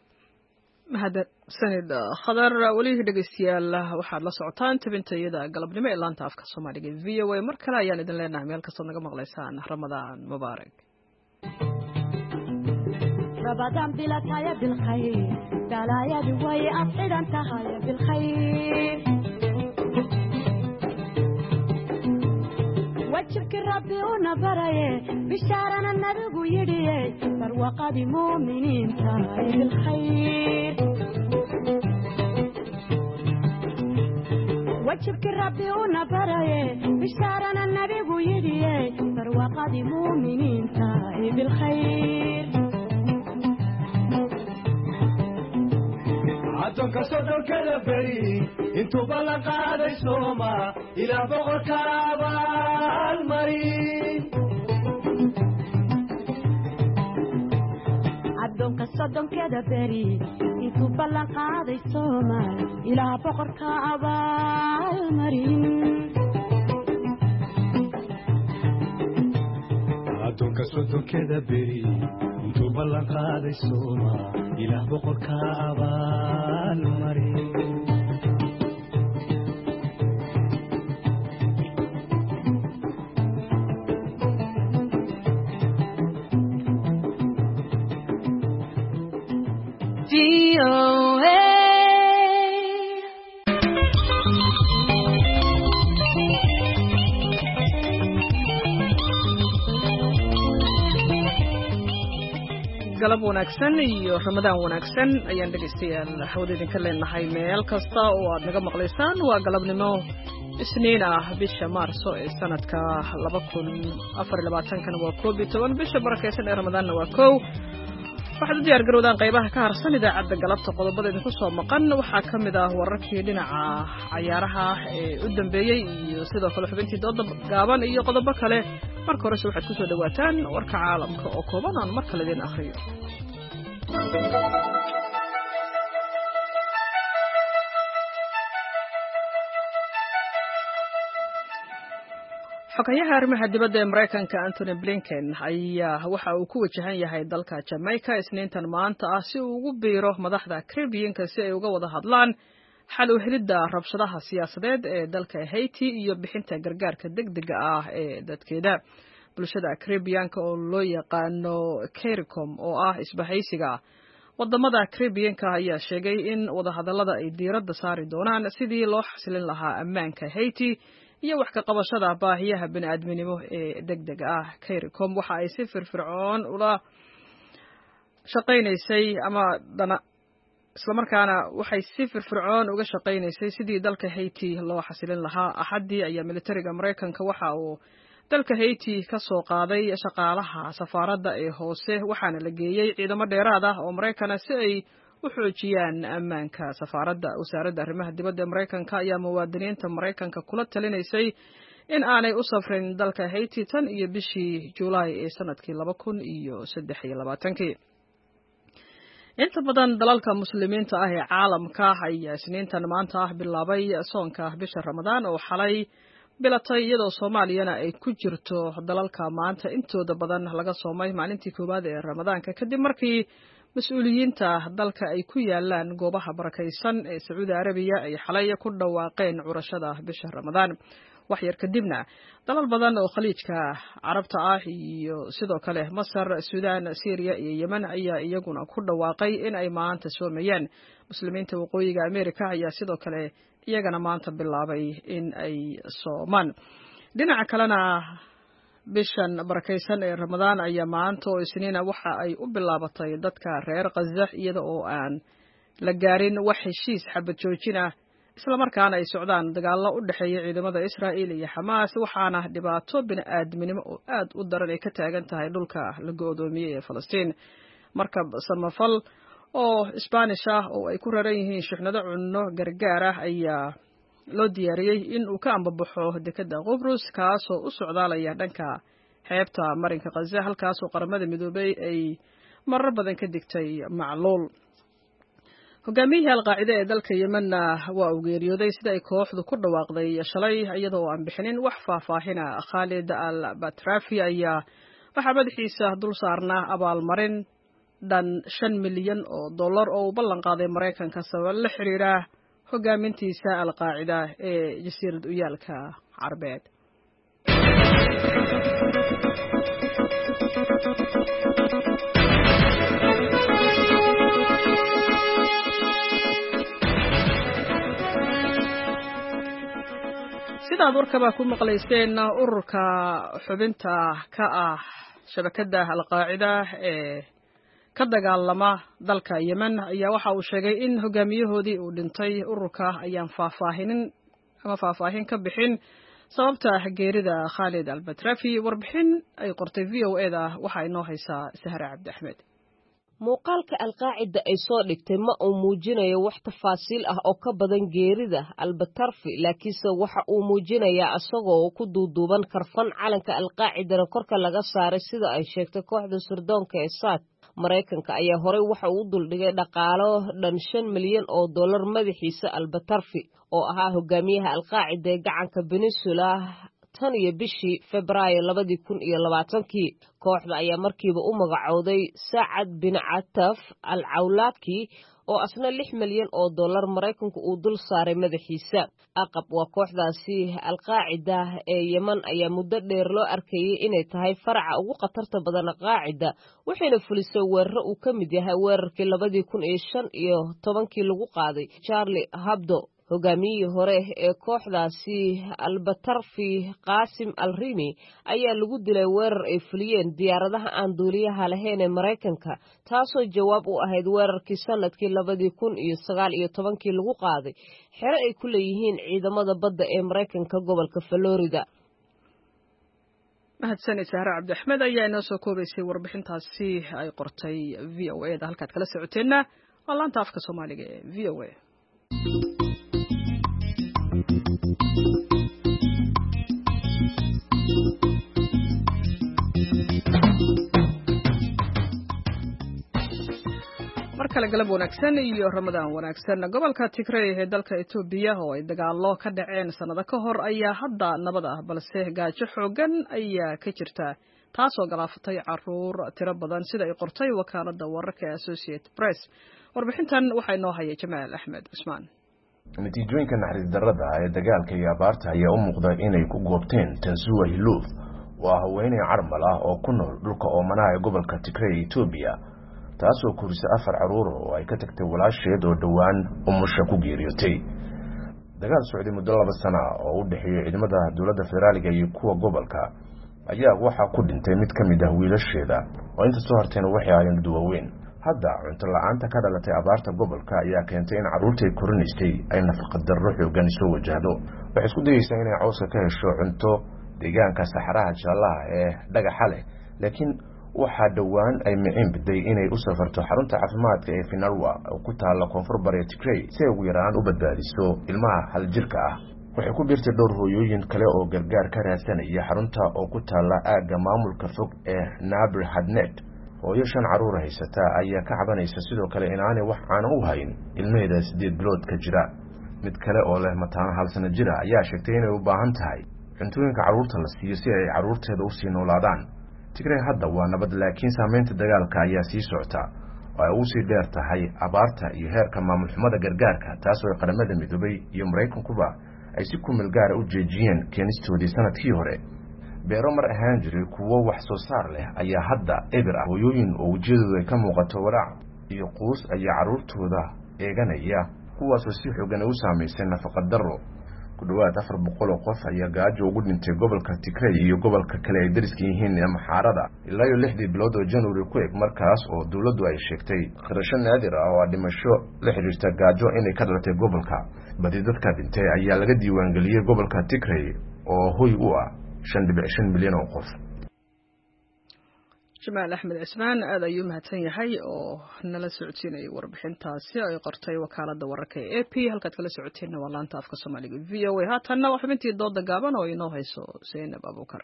S1: mahad sanid Khadar wali dhageystayaal waxaad la socotaan tabintayada galabnimo ee laanta afka Soomaaliga V O A mar kale ayaan idin leenahay meel kasta naga maqlaysaan Ramadaan Mubaarak
S16: رمضان بلا تايا بالخير دلايا بوي أبعد أنت هاي بالخير وجهك ربي ونبريه بشارنا النبي يديه فروقة بمؤمنين تاي بالخير وجهك ربي ونبريه بشارنا النبي يديه فروقة بمؤمنين تاي بالخير
S17: addoonka sodhonkada beri intuu ballan qaaday sooma ilaa boqorka abaalmarin
S16: addoonka sodhonkada beri intuu ballan qaaday sooma ilaa boqorka abaalmarin
S17: soonka soddonkeda beri intuu ballan qaaday sooma ilaah boqorka abaal mari
S1: galab wanaagsan iyo ramadaan wanaagsan ayaan dhegaystayaal hawada idinka leenahay meel kasta oo aad naga maqlaysaan waa galabnimo isniin ah bisha maarso ee sanadka laba kun afar iyo labaatankana waa koob iyo toban bisha barakeysan ee ramadaanna waa kow waxaad u diyaar garowdaan qaybaha ka harsan idaacadda galabta qodobada idinku soo maqan waxaa ka mid ah wararkii dhinaca cayaaraha ee u dambeeyey iyo sidoo kale xubintii dooda gaaban iyo qodobo kale marka horese waxaad ku soo dhawaataan warka caalamka oo kooban aan mar kale idin akhriyo xogayaha arrimaha dibadda ee Mareykanka Anthony Blinken ayaa waxa uu ku wajahan yahay dalka Jamaica isniintan maanta ah si uu ugu biiro madaxda Caribbean-ka si ay uga wada hadlaan xal u helidda rabshadaha siyaasadeed ee dalka Haiti iyo bixinta gargaarka degdega ah ee dadkeeda. Bulshada Caribbean-ka oo loo yaqaano CARICOM oo ah isbahaysiga wadamada Caribbean-ka ayaa sheegay in wadahadallada ay diiradda saari doonaan sidii loo xasilin lahaa ammaanka Haiti iyo wax ka qabashada baahiyaha bini'aadminimo ee degdega ah. CARICOM waxa ay si firfircoon ula shaqaynaysay ama dana isla markaana waxay si firfircoon uga shaqaynaysay sidii dalka Haiti loo xasilin lahaa. Axadii ayaa militariga Mareykanka waxa uu dalka Haiti ka soo qaaday shaqaalaha safaaradda ee hoose waxaana la geeyay ciidamo dheeraad ah oo Mareykan si ay u xoojiyaan ammaanka safaaradda. Wasaaradda arrimaha dibadda ee Mareykanka ayaa muwaadiniinta Mareykanka kula talinaysay in aanay u safrin dalka Haiti tan iyo bishii Juulaay ee sanadkii laba kun iyo saddex iyo labaatankii. Inta badan dalalka muslimiinta ah ee caalamka ayaa isniintan maanta ah bilaabay soonka bisha Ramadaan oo xalay bilatay iyadoo Soomaaliyana ay ku jirto dalalka maanta intooda badan laga soomay maalintii koowaad ee Ramadaanka kadib markii mas-uuliyiinta dalka ay ku yaalaan goobaha barakaysan ee Sacuudi Arabiya ay xalay ku dhawaaqeen curashada bisha Ramadaan. wax yar kadibna dalal badan oo khaliijka carabta ah iyo sidoo kale Masar, Suudaan, Syria iyo Yemen ayaa iyaguna ku dhawaaqay in ay maanta soomayaan. Muslimiinta waqooyiga Ameerika ayaa sidoo kale iyagana maanta bilaabay in ay soomaan. Dhinaca kalena bishan barakaysan ee Ramadaan ayaa maanta oo isniina waxa ay u bilaabatay dadka reer Gaza iyada oo aan la gaarin wax heshiis xabad joojin ah isla markaana ay socdaan dagaallo u dhaxeeya ciidamada Israa'iil iyo Xamaas waxaana dhibaato bini'aadminimo oo aad u daran ay ka taagan tahay dhulka la go'doomiyay ee Falastiin. Markab samafal oo Spanish ah oo ay ku raran yihiin shixnado cunno gargaar ah ayaa loo diyaariyay in uu ka ambabaxo dekedda Qobrus kaasoo u socdaalaya dhanka xeebta marinka Gaza halkaasoo qaramada midoobay ay marar badan ka digtay macluul. Hogaamiyaha Al-Qaacida ee dalka Yemen waa uu geeriyooday sida ay kooxdu ku dhawaaqday shalay iyadoo aan bixinin wax faahfaahin ah. Khalid al-Batrafi ayaa waxa madaxiisa dul saarnaa abaalmarin dhan shan milyan oo dollar oo uu ballan qaaday Mareykanka sabab la xiriira hogaamintiisa Al-Qaacida ee jasiirad u yaalka Carbeed. sidaad warkaba ku maqlayseen ururka xubinta ka ah shabakada Al-Qaacida ee ka dagaalama dalka Yemen ayaa waxa uu sheegay in hogaamiyahoodii uu dhintay. ururka ayaan faahfaahinin ama faahfaahin ka bixin sababta geerida Khalid al-Batrafi. warbixin ay qortay V O A da waxa inoo haysaa Sahra Cabdi Axmed.
S18: muuqaalka Al-Qaacida ay soo dhigtay ma uu muujinayo wax tafaasiil ah oo ka badan geerida al-Batrafi laakiinse waxa uu muujinayaa asagoo ku duuduuban karfan calanka Al-Qaacidana korka laga saaray sida ay sheegtay kooxda sirdoonka ee Saad. Mareykanka ayaa horey waxa uu duldhigay dhaqaalo dhan shan milyan oo dollar madaxiisa al-Batrafi oo ahaa hogaamiyaha Al-Qaacida ee gacanka Peninsula tan iyo bishii Febraayo labadii kun iyo labaatankii. Kooxda ayaa markiiba u magacowday Saacad bin Cataf al-Cawlaki oo asna lix milyan oo dollar Mareykanku uu dul saaray madaxiisa. Aqab waa kooxdaasi al-Qaacida ee Yemen ayaa muddo dheer loo arkayay inay tahay faraca ugu khatarta badan Qaacida, waxayna fulisay weeraro uu ka mid yahay weerarkii labadii kun iyo shan iyo tobankii lagu qaaday Charlie Hebdo. Hogaamiyihii hore ee kooxdaasi Albatarfi Qaasim al-Rimi ayaa lagu dilay weerar ay fuliyeen diyaaradaha aan duuliyaha lahayn ee Mareykanka, taasoo jawaab u ahayd weerarkii sanadkii labadii kun iyo sagaal iyo tobankii lagu qaaday xero ay ku leeyihiin ciidamada badda ee Mareykanka gobolka Florida.
S1: mahadsanid Sahra Cabdi Axmed ayaa inoo soo koobaysay warbixintaasi ay qortay V O A da halkaad kala socoteenna waa laanta afka Soomaaliga ee V O A. markale galab wanaagsan iyo Ramadaan wanaagsan. Gobolka Tigray ee dalka Itoobiya oo ay dagaalo ka dhaceen sanado ka hor ayaa hadda nabad ah, balse gaajo xoogan ayaa ka jirta, taasoo galaafatay caruur tiro badan sida ay qortay wakaaladda wararka ee Associated Press. Warbixintan waxaa inoo haya Jamaal Axmed Cusmaan.
S19: natiijooyinka naxariis darrada ee dagaalka iyo abaarta ayaa u muuqda inay ku goobteen Tansuwa Hiluuf, waa haweeney carmal ah oo ku nool dhulka oomanaha ee gobolka Tigray ee Itoobiya, taasoo korisay afar caruur oo ay ka tagtay walaasheed oo dhowaan umusha ku geeriyootay. dagaal socday muddo laba sano oo u dhexeeyay ciidamada dowladda federaaliga iyo kuwa gobolka ayaa waxaa ku dhintay mid ka mid ah wiilasheeda, oo inta soo hartayna waxay ahaayeen duwaweyn. hadda cunto la'aanta ka dhalatay abaarta gobolka ayaa keentay in caruurtay korinaysay ay nafaqa darro xoogan soo wajahdo. waxay isku dayaysaa inay cawska ka hesho cunto deegaanka saxaraha jaallaha ee dhagaxa leh, laakiin waxaa dhowaan ay micin biday inay u safarto xarunta caafimaadka ee Finalwa oo ku taalla koonfur bari Tigray si ay ugu yaraan u badbaadiso ilmaha hal jirka ah. waxay ku biirtay dhowr hooyooyin kale oo gargaar ka raadsanaya xarunta oo ku taalla aagga maamulka fog ee Nabir Hadnet. hooyo shan caruur haysata ayaa ka cabanaysa sidoo kale inaanay wax caana u hayn ilmaheeda sideed bilood ka jira. mid kale oo leh mataano hal sano jira ayaa sheegtay inay u baahan tahay cuntooyinka caruurta la siiyo si ay caruurteeda u sii noolaadaan. Tigray hadda waa nabad, laakiin saameynta dagaalka ayaa sii socota oo ay ugu sii dheer tahay abaarta iyo heerka maamul xumada gargaarka, taasoo qaramada midoobay iyo Mareykankuba ay si ku meel gaar ah u jeejiyeen keenistoodii sanadkii hore. beero mar ahaan jiray kuwo wax soo saar leh ayaa hadda eber ah. hooyooyin oo wejiyadooda ay ka muuqato walaac iyo quus ayaa caruurtooda eeganaya, kuwaasoo si xoogan u saameysay nafaqa darro. ku dhawaad afar boqol oo qof ayaa gaajo ugu dhintay gobolka Tigray iyo gobolka kale ay dariska yihiin ee Maxaarada ilaa iyo lixdii bilood oo January ku eg, markaas oo dawladdu ay sheegtay qirasho naadir ah oo dhimasho la xiriirta gaajo inay ka dhalatay gobolka. badi dadka dhintay ayaa laga diiwaan geliyay gobolka Tigray oo hoy u ah shan dhibic shan milyan oo qof.
S1: Jamaal Axmed Cusmaan aad ayuu mahadsan yahay oo nala socodsiinay warbixintaasi ay qortay wakaaladda wararka ee A P. halkaad kala socoteena waa laanta afka Soomaaliga V O A. haatanna waa xubintii dooda gaaban oo inoo hayso Zainab Abuukar.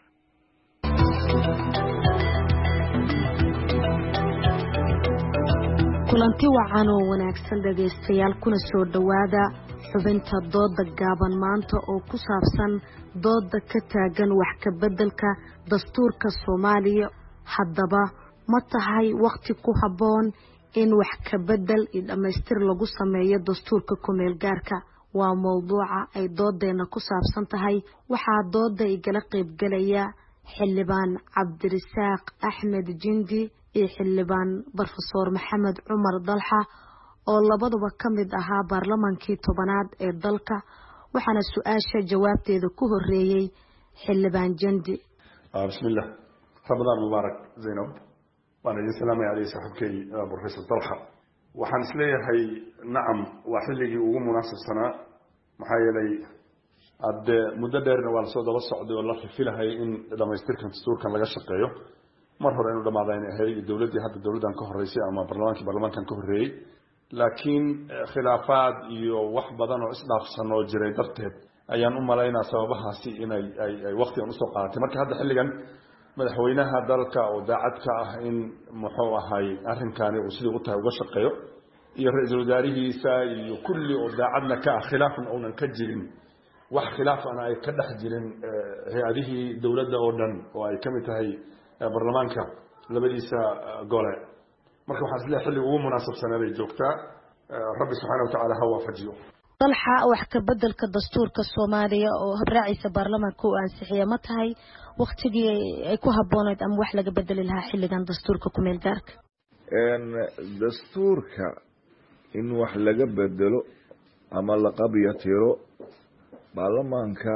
S20: kulanti wacan oo wanaagsan dhageystayaal, kuna soo dhawaada xubinta dooda gaaban maanta oo ku saabsan dooda ka taagan wax ka beddelka dastuurka Soomaaliya. haddaba ma tahay waqti ku habboon in wax ka beddel iyo dhamaystir lagu sameeyo dastuurka ku-meel gaarka? waa mowduuca ay doodeena ku saabsan tahay. waxaa dooda igala qaybgalaya xildhibaan Cabdirasaaq Axmed Jindi iyo xildhibaan Professor Maxamed Cumar Dalxa oo labaduba ka mid ahaa baarlamaankii tobanaad ee dalka, waxaana su-aasha jawaabteeda ku horeeyay xildhibaan Jindi.
S21: bismillah. رمضان مبارك زينب، وأنا السلام عليه صاحبكي بروفيسور طلحة. وحن سليه هي نعم وحلقي ومناسب سنة محايلي عد مدبرنا والصوت والصعد والله في لها إن لما يسترك الدستور كان لقى شقيه مرة إنه لما بين هي الدولة دي حتى الدولة كان كهر رئيسي أما برلمان كبرلمان كان كهر رئيسي، لكن خلافات يوح بدن وإصلاح سنة جريدته أيام أم علينا سببها سي إن أي أي, أي وقت أنصف قاتي مركز هذا حلقا madaxweynaha dalka oo daacadka ah in muxuu ahay arrinkaani uu sidii u tahay uga shaqeeyo iyo ra'iisul wasaarihiisa iyo kulli oo daacadna ka ah khilaafna uunan ka jirin wax khilaaf ana ay ka dhex jirin hay-adihii dowladda oo dhan oo ay ka mid tahay baarlamaanka labadiisa gole marka waxaan isleeyahay xilli ugu munaasabsanaaday joogtaa rabbi subxaanahu watacaala ha waafajiyo
S20: dalxa wax ka bedelka dastuurka Soomaaliya oo habraaciisa baarlamaanka uu ansixiyo ma tahay waqtigii ay ku haboonayd ama wax laga bedeli lahaa xilligan dastuurka ku meel gaarka
S5: een dastuurka in wax laga bedelo ama la qabiyo tiro baarlamaanka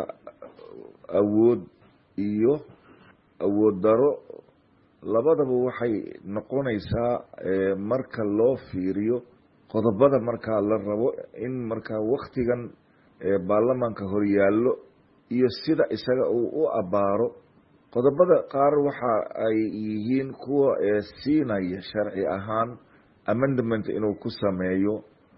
S5: awood iyo awood daro labadaba waxay noqonaysaa marka loo fiiriyo qodobada marka la rabo in marka waqtigan baarlamaanka horyaallo iyo sida isaga uu u abaaro qodobada qaar waxa ay yihiin kuwa siinaya sharci ahaan amendment inuu ku sameeyo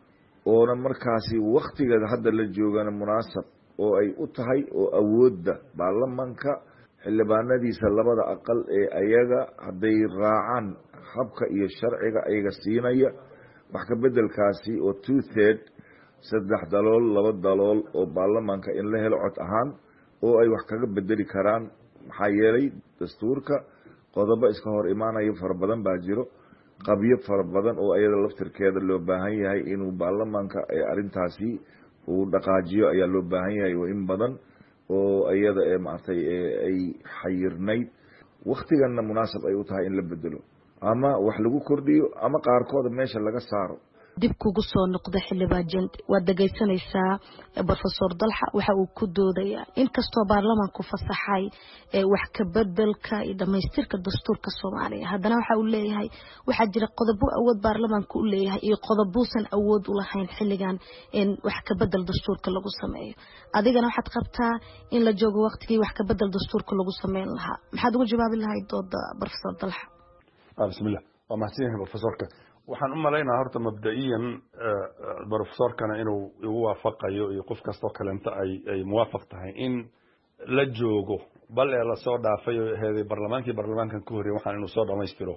S5: oo markaasi waqtiga hadda la joogana munaasab oo ay u tahay oo awoodda baarlamaanka xildhibaanadiisa labada aqal ee ayaga hadday raacaan habka iyo sharciga ayaga siinaya wax ka bedelkaasi oo two third saddex dalool laba dalool oo baarlamaanka in la helo cod ahaan oo ay wax kaga bedeli karaan maxaa yeelay dastuurka qodobo iska hor imaanayo fara badan baa jiro qabyo fara badan oo ayada laftirkeeda loo baahan yahay inuu baarlamaanka arrintaasi uu dhaqaajiyo ayaa loo baahan yahay oo in badan oo ayada ee maartay ay xayirnayd waqtiganna munaasab ay u tahay in la bedelo ama wax lagu kordhiyo ama qaarkood meesha laga saaro
S20: dib kugu soo noqda xildhibaan Jand waad dhageysanaysaa professor Dalxa waxa uu ku doodayaa in kastoo baarlamaanku fasaxay wax ka bedelka iyo dhameystirka dastuurka Soomaaliya haddana waxa uu leeyahay waxa jira qodobo awood baarlamaanku u leeyahay iyo qodobuusan awood u lahayn xilligan in wax ka bedel dastuurka lagu sameeyo adigana waxaad qabtaa in la joogo waqtigii wax ka bedel dastuurka lagu sameyn lahaa maxaad ugu jawaabi lahayd dooda professor Dalxa
S21: bismillah waa mahadsan professorka waxaan u maleynaa horta mabda'iyan professorkana inuu igu waafaqayo iyo qof kastoo kalenta ay ay muwaafaq tahay in la joogo bal ee la soo dhaafay oo heeday barlamaankii barlamaankan ku horreeyay waxaan inuu soo dhamaystiro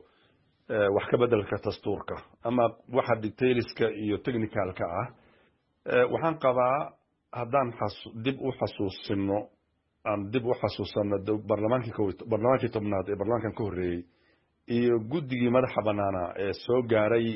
S21: wax ka bedelka dastuurka ama waxa detailska iyo technicalka ah waxaan qabaa haddaan dib u xasuusino aan dib u xasuusano barlamaankii barlamaankii tobnaad ee barlamaankan ku horreeyay iyo guddigii madaxa banaana ee soo gaaray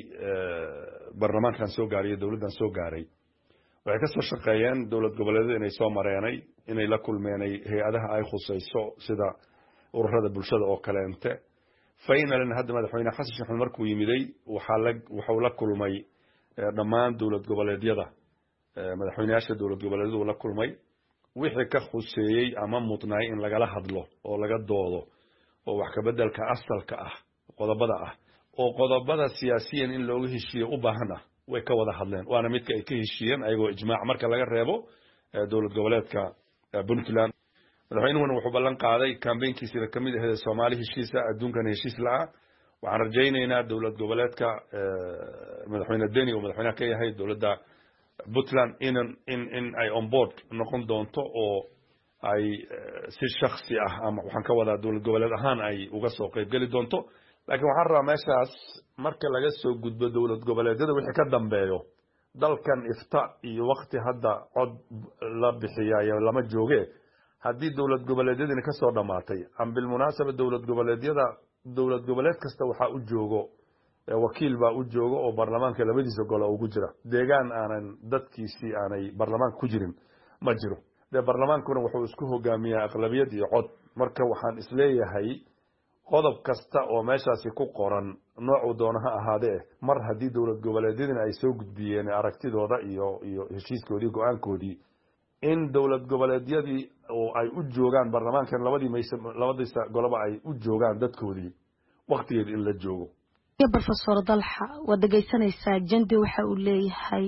S21: barlamaankan soo gaaray dawladdan soo gaaray waxay ka soo shaqeeyeen dawlad goboleedyada inay soo mareenay inay la kulmeenay hay-adaha ay khusayso sida ururada bulshada oo kaleente finalna hadda madaxweyne xasan sheekh maxamed markuu yimiday waxaa la wuxuu la kulmay dhammaan dawlad goboleedyada madaxweynayaasha dawlad goboleedyadu la kulmay wixii ka khuseeyey ama mudnaay in lagala hadlo oo laga doodo oo wax ka bedelka asalka ah qodobada ah oo qodobada siyaasiyan in looga heshiiyo u baahan ah way ka wada hadleen waana midka ay ka heshiiyeen ayagoo ijmaac marka laga reebo dawlad goboleedka Puntland madaxweynuhuna wuxuu ballan qaaday campaignkiisa kamid ah Soomaali heshiisa adduunkan heshiis laa waxaan rajaynaynaa dawlad goboleedka madaxweyne Deni oo madaxweynaha ka yahay dawladda Puntland in in in ay on board noqon doonto oo ay si shakhsi ah ama waxaan ka wada dawlad goboleed ahaan ay uga soo qayb gali doonto laakiin waxaan rabaa meeshaas marka laga soo gudbo dawlad goboleedyada wixii ka dambeeyo dalkan ifta iyo waqti hadda cod la bixiyayo lama jooge haddii dawlad goboleedyadina ka soo dhamaatay am bil munaasaba dawlad goboleedyada dawlad goboleed kasta waxa u joogo wakiil baa u joogo oo baarlamaanka labadiisa gole ugu jira deegaan aanan dadkiisii aanay baarlamaanka ku jirin ma jiro de barlamaankuna wuxuu isku hogaamiyaa aqlabiyad iyo cod marka waxaan isleeyahay qodob kasta oo meeshaasi ku qoran noocu doona ha ahaadee mar haddii dawlad goboleedyadina ay soo gudbiyeen aragtidooda iyo iyo heshiiskoodii go-aankoodii in dawlad goboleedyadii oo ay u joogaan barlamaankan labadii maysa labadiisa goloba ay u joogaan dadkoodii waqtigeeda in la joogo
S20: professor Dalxa waad dhageysanaysaa Jandi waxa uu leeyahay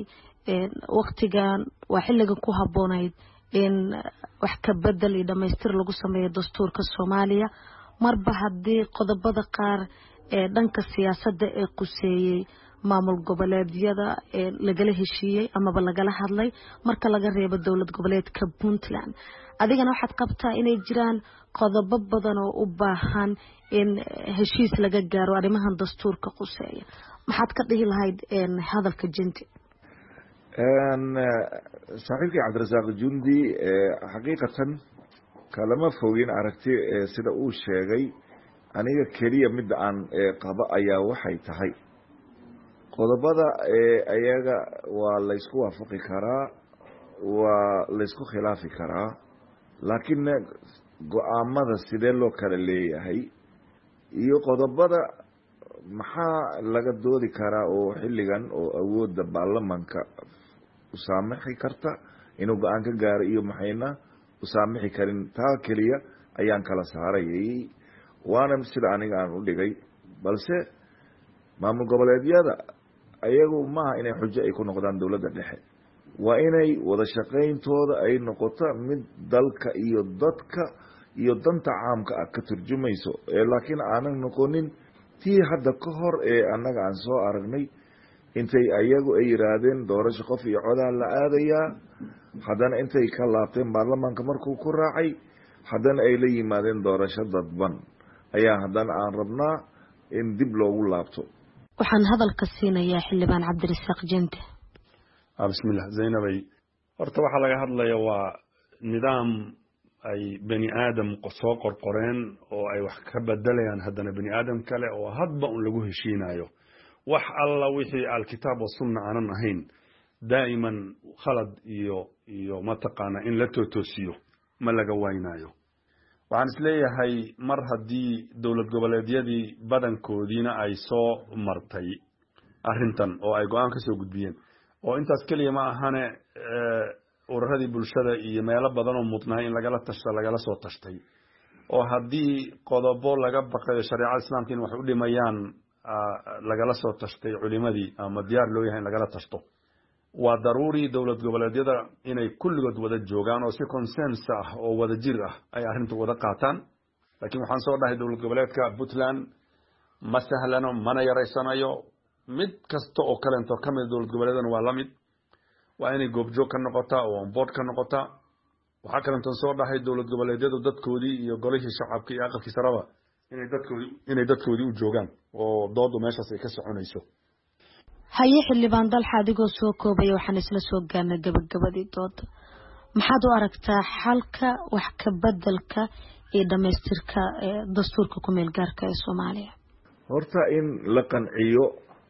S20: waqtigan waa xilligan ku haboonayd in wax ka bedel iyo dhameystir lagu sameeyo dastuurka Soomaaliya marba haddii qodobada qaar ee dhanka siyaasadda ee quseeyay maamul goboleedyada ee lagala heshiiyey ama lagala hadlay marka laga reebo dawlad goboleedka Puntland adigana waxaad qabtaa inay jiraan qodobo badan oo u baahan in heshiis laga gaaro arrimahan dastuurka quseeya maxaad ka dhihi lahayd hadalka Jandi
S5: saaxiibkii cabdirasaaq jundi xaqiiqatan kalama fogin aragti sida uu sheegay aniga keliya midda aan qabo ayaa waxay tahay qodobada ayaga waa laysku waafaqi karaa waa laysku khilaafi karaa laakiin go-aamada sidee loo kala leeyahay iyo qodobada maxaa laga doodi karaa oo xilligan oo awoodda baarlamanka usaamixi karta inuu go-aan ka gaaro iyo maxayna usaamixi karin taa keliya ayaan kala saarayay waana sida aniga aan u dhigay balse maamul goboleedyada ayagu maaha inay xujo ay ku noqdaan dowladda dhexe waa inay wada shaqayntooda ay noqoto mid dalka iyo dadka iyo danta caamka ah ka turjumayso laakiin aanan noqonin tii hadda ka hor ee annaga aan soo aragnay intay ayagu ay yidhaahdeen doorasho qof iyo codaa la aadayaa haddana intay ka laabteen baarlamaanka markuu ku raacay haddana ay la yimaadeen doorasho dadban ayaa haddana aan rabnaa in dib loogu laabto
S20: waxaan hadalka siinayaa xildhibaan cabdirasaaq jente
S21: bismillah zaynabay horta waxaa laga hadlaya waa nidaam ay bani aadam soo qorqoreen oo ay wax ka bedelayaan haddana bani aadam kale oo hadba un lagu heshiinayo wax alla wixii alkitaab wa sunna aanan ahayn daa'iman khalad iyo iyo mataqaana in la tootoosiyo ma laga waynayo waxaan isleeyahay mar haddii dowlad goboleedyadii badankoodiina ay soo martay arrintan oo ay go-aan ka soo gudbiyeen oo intaas keliya ma ahane ururadii bulshada iyo meelo badan oo mudnahay in lagala tashta lagala soo tashtay oo haddii qodobo laga baqayo shareecada islaamka in wax u dhimayaan lagala soo tashtay culimadii ama diyaar loo yahay in lagala tashto waa daruuri dowlad goboleedyada inay kulligood wada joogaan oo si consens ah oo wada jir ah ay arrinta wada qaataan laakiin waxaan soo dhahay dowlad goboleedka Puntland ma sahlano mana yaraysanayo mid kasta oo kaleento ka mid dowlad goboleedana waa la mid waa inay goobjoog ka noqotaa oo on board ka noqotaa waxaa kaleento soo dhahay dowlad goboleedyadu dadkoodii iyo golihii shacabka iyo aqalkii saraba inay dadkoodii inay dadkoodii u joogaan oo doodu meeshaas ay ka soconayso
S20: haye xildhibaan dalxa adigoo soo koobaya waxaan isla soo gaarnay gabagabadii dooda maxaad u aragtaa xalka wax ka bedelka iyo dhamaystirka dastuurka ku meel gaarka ee Soomaaliya
S5: horta in la qanciyo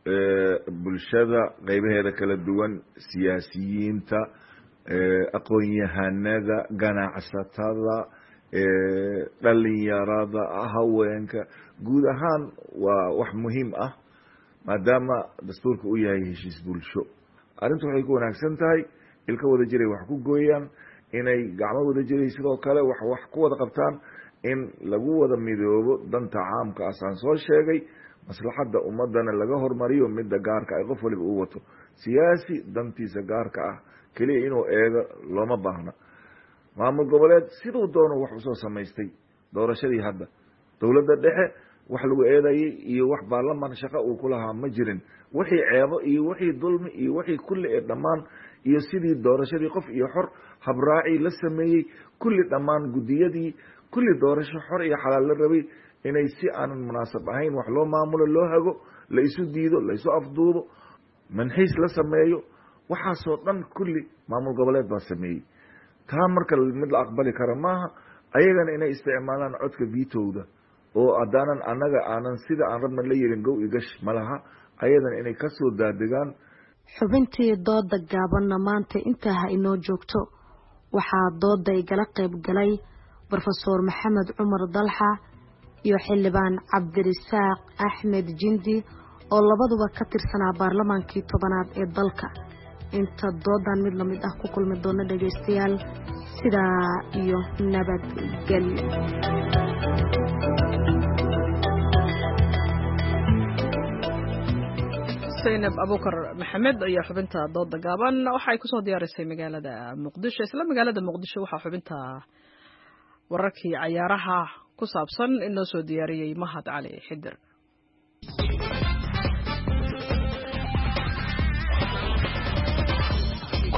S5: bulshada qaybaheeda kala duwan siyaasiyiinta aqoon-yahanada ganacsatada dhalinyarada haweenka guud ahaan waa wax muhiim ah maadaama dastuurka uu yahay heshiis bulsho arrintu waxay ku wanaagsan tahay ilka wada jiray wax ku gooyaan inay gacmo wada jiray sidoo kale wax wax ku wada qabtaan in lagu wada midoobo danta caamka asaan soo sheegay maslaxadda ummadana laga hormariyo midda gaarka ay qof waliba uu wato siyaasi dantiisa gaarka ah keliya inuu eego looma baahna maamul goboleed siduu doono wax usoo samaystay doorashadii hadda dowladda dhexe wax lagu eedayay iyo wax baarlamaan shaqo uu ku lahaa ma jirin wixii ceebo iyo wixii dulmi iyo wixii kulli ee dhammaan iyo sidii doorashadii qof iyo xor habraaci la sameeyey kulli dhammaan guddiyadii kulli doorasho xor iyo xalaal la rabay inay si aanan munaasab ahayn wax loo maamulo loo hago la isu diido la isu afduubo manxiis la sameeyo waxaasoo dhan kulli maamul goboleed baa sameeyey taa marka mid la aqbali kara maaha ayagana inay isticmaalaan codka vitowda oo haddaanan annaga aanan sida aan rabna la yeelin gow igash ma laha ayadana inay ka soo daadegaan
S20: xubintii dooda gaabanna maanta intaa ha inoo joogto waxaa dooda igala qayb galay brofesor maxamed cumar dalxa iyo xildhibaan cabdirasaaq axmed jindi oo labaduba ka tirsanaa baarlamaankii tobanaad ee dalka inta doodan mid lamid ah ku kulmi doona dhagaystayaal sidaa iyo nabadgelyo
S1: zaynab abukar maxamed ayaa xubinta dooda gaaban waxa ay kusoo diyaarisay magaalada muqdisho isla magaalada muqdisho waxaa xubinta wararkii cayaaraha ku saabsan inoo soo diyaariyey mahad cali xidir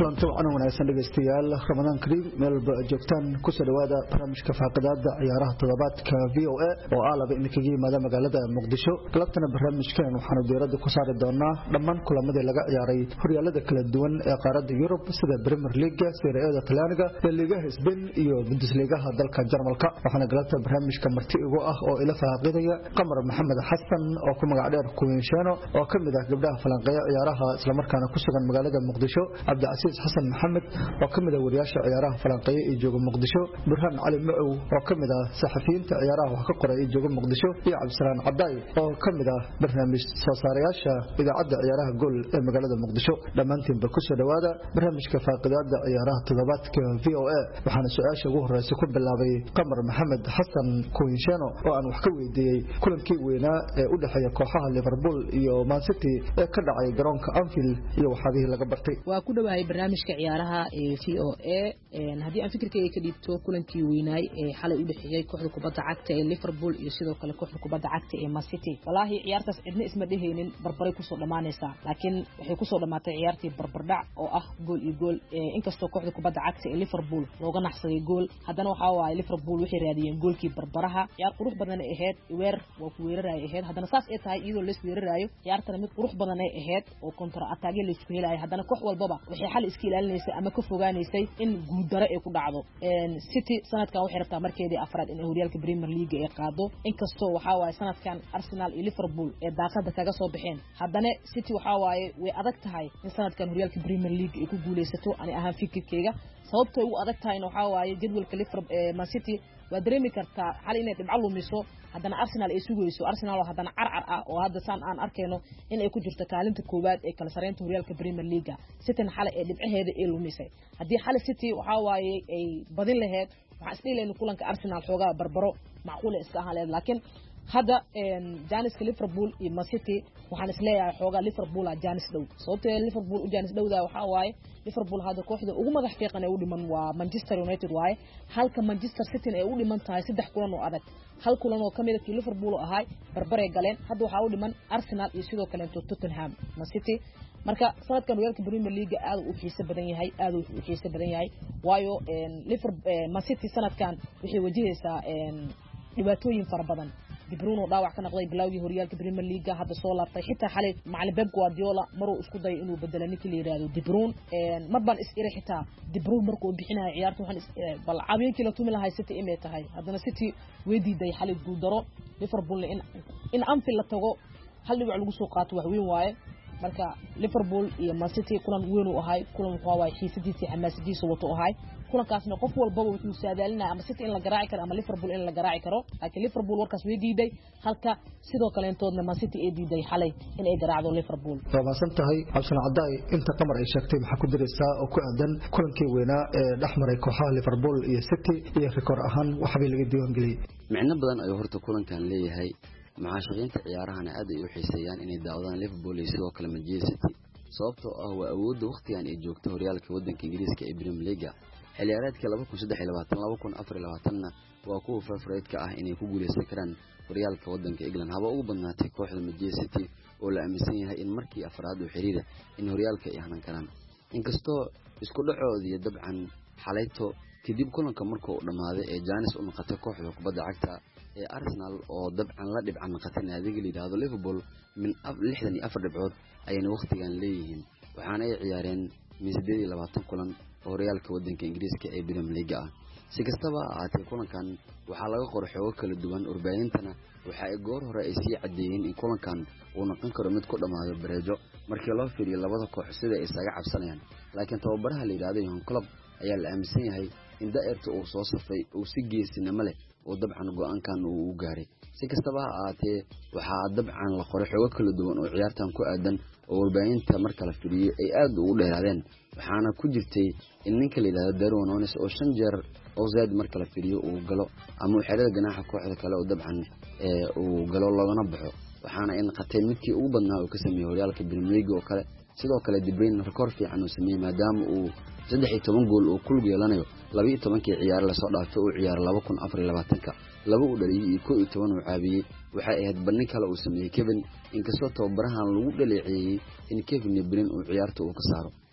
S7: kulanti wacan wanaagsan dhegeystayaal Ramadaan Kariim meel joogtaan ku soo dhawaada barnaamijka faaqadaada ciyaaraha toddobaadka V O A oo ah laba in kaga yimaada magaalada Muqdisho galabtana barnaamijkan waxaanu diiradda ku saari doonaa dhammaan kulamadii laga ciyaaray horyaalada kala duwan ee qaaradda Yurub sida Premier League, Serie A Talyaaniga, La Liga Spain iyo Bundesliga dalka Jarmalka waxaana galabta barnaamijka marti ugu ah oo ila faaqidaya Qamar Maxamed Xasan oo ku magac dheer Kuwinshaano oo kamid ah gabdhaha falanqeeya ciyaaraha isla markaana ku sugan magaalada Muqdisho Abdulaziz Xasan Maxamed oo kamid ah wariyaasha ciyaaraha falanqeeya ee jooga Muqdisho Burhan Ali Macow oo kamid ah saxafiyiinta ciyaaraha wax ka qoray ee jooga Muqdisho iyo Cabdisalaan Caday oo kamid ah barnaamij soo saarayaasha idaacadda ciyaaraha gool ee magaalada Muqdisho dhamaantiin ba ku soo dhawaada barnaamijka faaqadaada ciyaaraha toddobaadka V O A waxaana su'aasha ugu horeysa ku bilaabay Qamar Maxamed Xasan Kuwinshaano oo aan wax ka weydiiyay kulankii weynaa ee u dhaxeeya kooxaha Liverpool iyo Man City ee ka dhacay garoonka Anfield iyo waxaadii laga bartay
S22: waa ku dhawahay barnaamijka ciyaaraha ee V O A een hadii aan fikirkayga ka dhibto kulankii weynaay ee xalay u dhaxeeyay kooxda kubadda cagta ee Liverpool iyo sidoo kale kooxda kubadda cagta ee Man City wallahi ciyaartaas cidna isma dheheenin barbaray ku soo dhamaanaysa laakiin waxay ku soo dhamaatay ciyaartii barbardhac oo ah gool iyo gool inkastoo kooxda kubadda cagta ee Liverpool looga naxsaday gool haddana waxa waay Liverpool waxay raadiyeen goolkii barbaraha ciyaar qurux badan ay ahayd weer waa ku weeraray ahayd haddana saas ay tahay iyadoo la isweerarayo ciyaartana mid qurux badan ay ahayd oo kontra attack la isku helay haddana koox walbaba waxay xal iska ilaalinaysay ama ka fogaanaysay in guud daro ay ku dhacdo een City sanadkan waxay rabtaa markeedii afraad in horyaalka Premier League ay qaado inkastoo waxa waay sanadkan Arsenal iyo Liverpool ee daaqada kaga soo baxeen haddana City waxa waay way adag tahay in sanadkan horyaalka Premier League ay ku guuleysato ani ahaan fikirkayga sababtoo ugu adag tahay waxa waay jadwalka Liverpool ee Man City waa dareemi kartaa hal inay dhibco lumiso haddana Arsenal ay sugayso Arsenal oo haddana carcar ah oo hadda saan aan arkayno in ay ku jirto kaalinta koowaad ee kala sareynta horyaalka Premier League City xal ee dhibcaheeda ay lumisay haddii xal City waxa waay ay badin lahayd waxa isdheelayna kulanka Arsenal xoogaa barbaro macquul iska ahaan lahayd laakiin hadda een Janiska Liverpool iyo Man City waxaan isleeyahay xoogaa Liverpool ah Janis dhow sababtoo Liverpool u Janis dhowda waxa waay Liverpool hadda kooxda ugu madax fiiqan ee u dhiman waa Manchester United waay halka Manchester City ay u dhiman tahay saddex kulan oo adag hal kulan oo kamid ah Liverpool ahay barbaray galeen hadda waxa u dhiman Arsenal iyo sidoo kale Tottenham Man City marka sanadkan horyaalka Premier League aad u xiiso badan yahay aad u xiiso badan yahay waayo een Liverpool Man City sanadkan waxay wajahaysaa een dhibaatooyin fara badan De Bruyne dhaawac ka noqday bilowgii horyaalka Premier League hadda soo laabtay xitaa xalay macallin Pep Guardiola maruu isku day inuu bedelo ninkii la yiraahdo De Bruyne een marban is iri xitaa De Bruyne markuu bixinayo ciyaarta waxaan bal caawiyeenkii la tumi lahay City inay tahay haddana City way diiday xalay guul daro Liverpool in in Anfield la tago hal dhibic lagu soo qaato wax weyn waaye marka Liverpool iyo Man City kulan weyn u ahay kulan waxa waay xiisadiisa xamaasadiisa wato ahay kulankaasna qof walba wuxuu saadaalinaa ama City in la garaaci karo ama Liverpool in la garaaci karo laakiin Liverpool warkaas way diiday halka sidoo kale intoodna Man City ay diiday xalay in ay garaacdo Liverpool
S7: waasan tahay Cabdisalaan Caday inta Qamar ay sheegtay waxa ku diraysaa oo ku aadan kulankii weynaa ee dhaxmaray kooxaha Liverpool iyo City iyo rikoor ahaan waxa bay laga diiwaan galiyay
S23: micno badan ay horta kulankan leeyahay macaashiqiinta ciyaarahana aad ay u xiiseeyaan inay daawadaan Liverpool iyo sidoo kale Manchester City sababtoo ah waa awoodda waqtigan ay joogto horyaalka waddanka Ingiriiska ee Premier League xiliyaareedka laba kun saddex iyo labaatan laba kun afar iyo labaatan waa kuwa favorite-ka ah inay ku guuleysan karaan horyaalka waddanka England haba ugu badnaatay kooxda Manchester City oo la aaminsan yahay in markii afraad u xiriira in horyaalka ay hanan karaan inkastoo isku dhacoodii dabcan xalayto kadib kulanka markuu dhamaaday ee Janis u noqotay kooxda kubadda cagta ee Arsenal oo dabcan la dhibcan noqotay naadiga liidado Liverpool min lixdan iyo afar dhibcood ayay waqtigan leeyihiin waxaana ay ciyaareen min siddeed iyo labaatan kulan oo horyaalka waddanka Ingiriiska ee Premier League ah si kastaba ahaatee kulankan waxaa laga qoray xogo kala duwan urbaayintana waxa ay goor hore ay sii cadeeyeen in kulankan uu noqon karo mid ku dhamaado bareejo markii loo fiiriyo labada koox sida ay isaga cabsanayaan laakiin tababaraha la yiraahdo Jurgen Klopp ayaa la aaminsan yahay in da'irta uu soo safay uu si geesinimo leh oo dabcan go'aankan uu u gaaray si kastaba ahaatee waxaa dabcan la qoray xogo kala duwan oo ciyaartan ku aadan oo urbaayinta marka la fiiriyo ay aad ugu dheeraadeen waxaana ku jirtay in ninka la yiraahdo Darwin Núñez oo shan jeer oo zaad marka la fiiriyo uu galo ama xirada ganaaxa kooxda kale oo dabcan ee uu galo lagana baxo waxaana in qatay midkii ugu badnaa oo ka sameeyay horyaalka Premier League oo kale sidoo kale De Bruyne record fiican uu sameeyay maadaama uu saddex iyo toban gool oo kulug yeelanayo laba iyo toban kii ciyaar la soo dhaafay oo ciyaar laba kun afar iyo labaatan ka laba u dhaliyay iyo koob iyo toban uu caabiyay waxa ay had bandhig kale uu sameeyay Kevin inkastoo tababarahan lagu dhaleeceeyay in Kevin De Bruyne uu ciyaarta uu ka saaro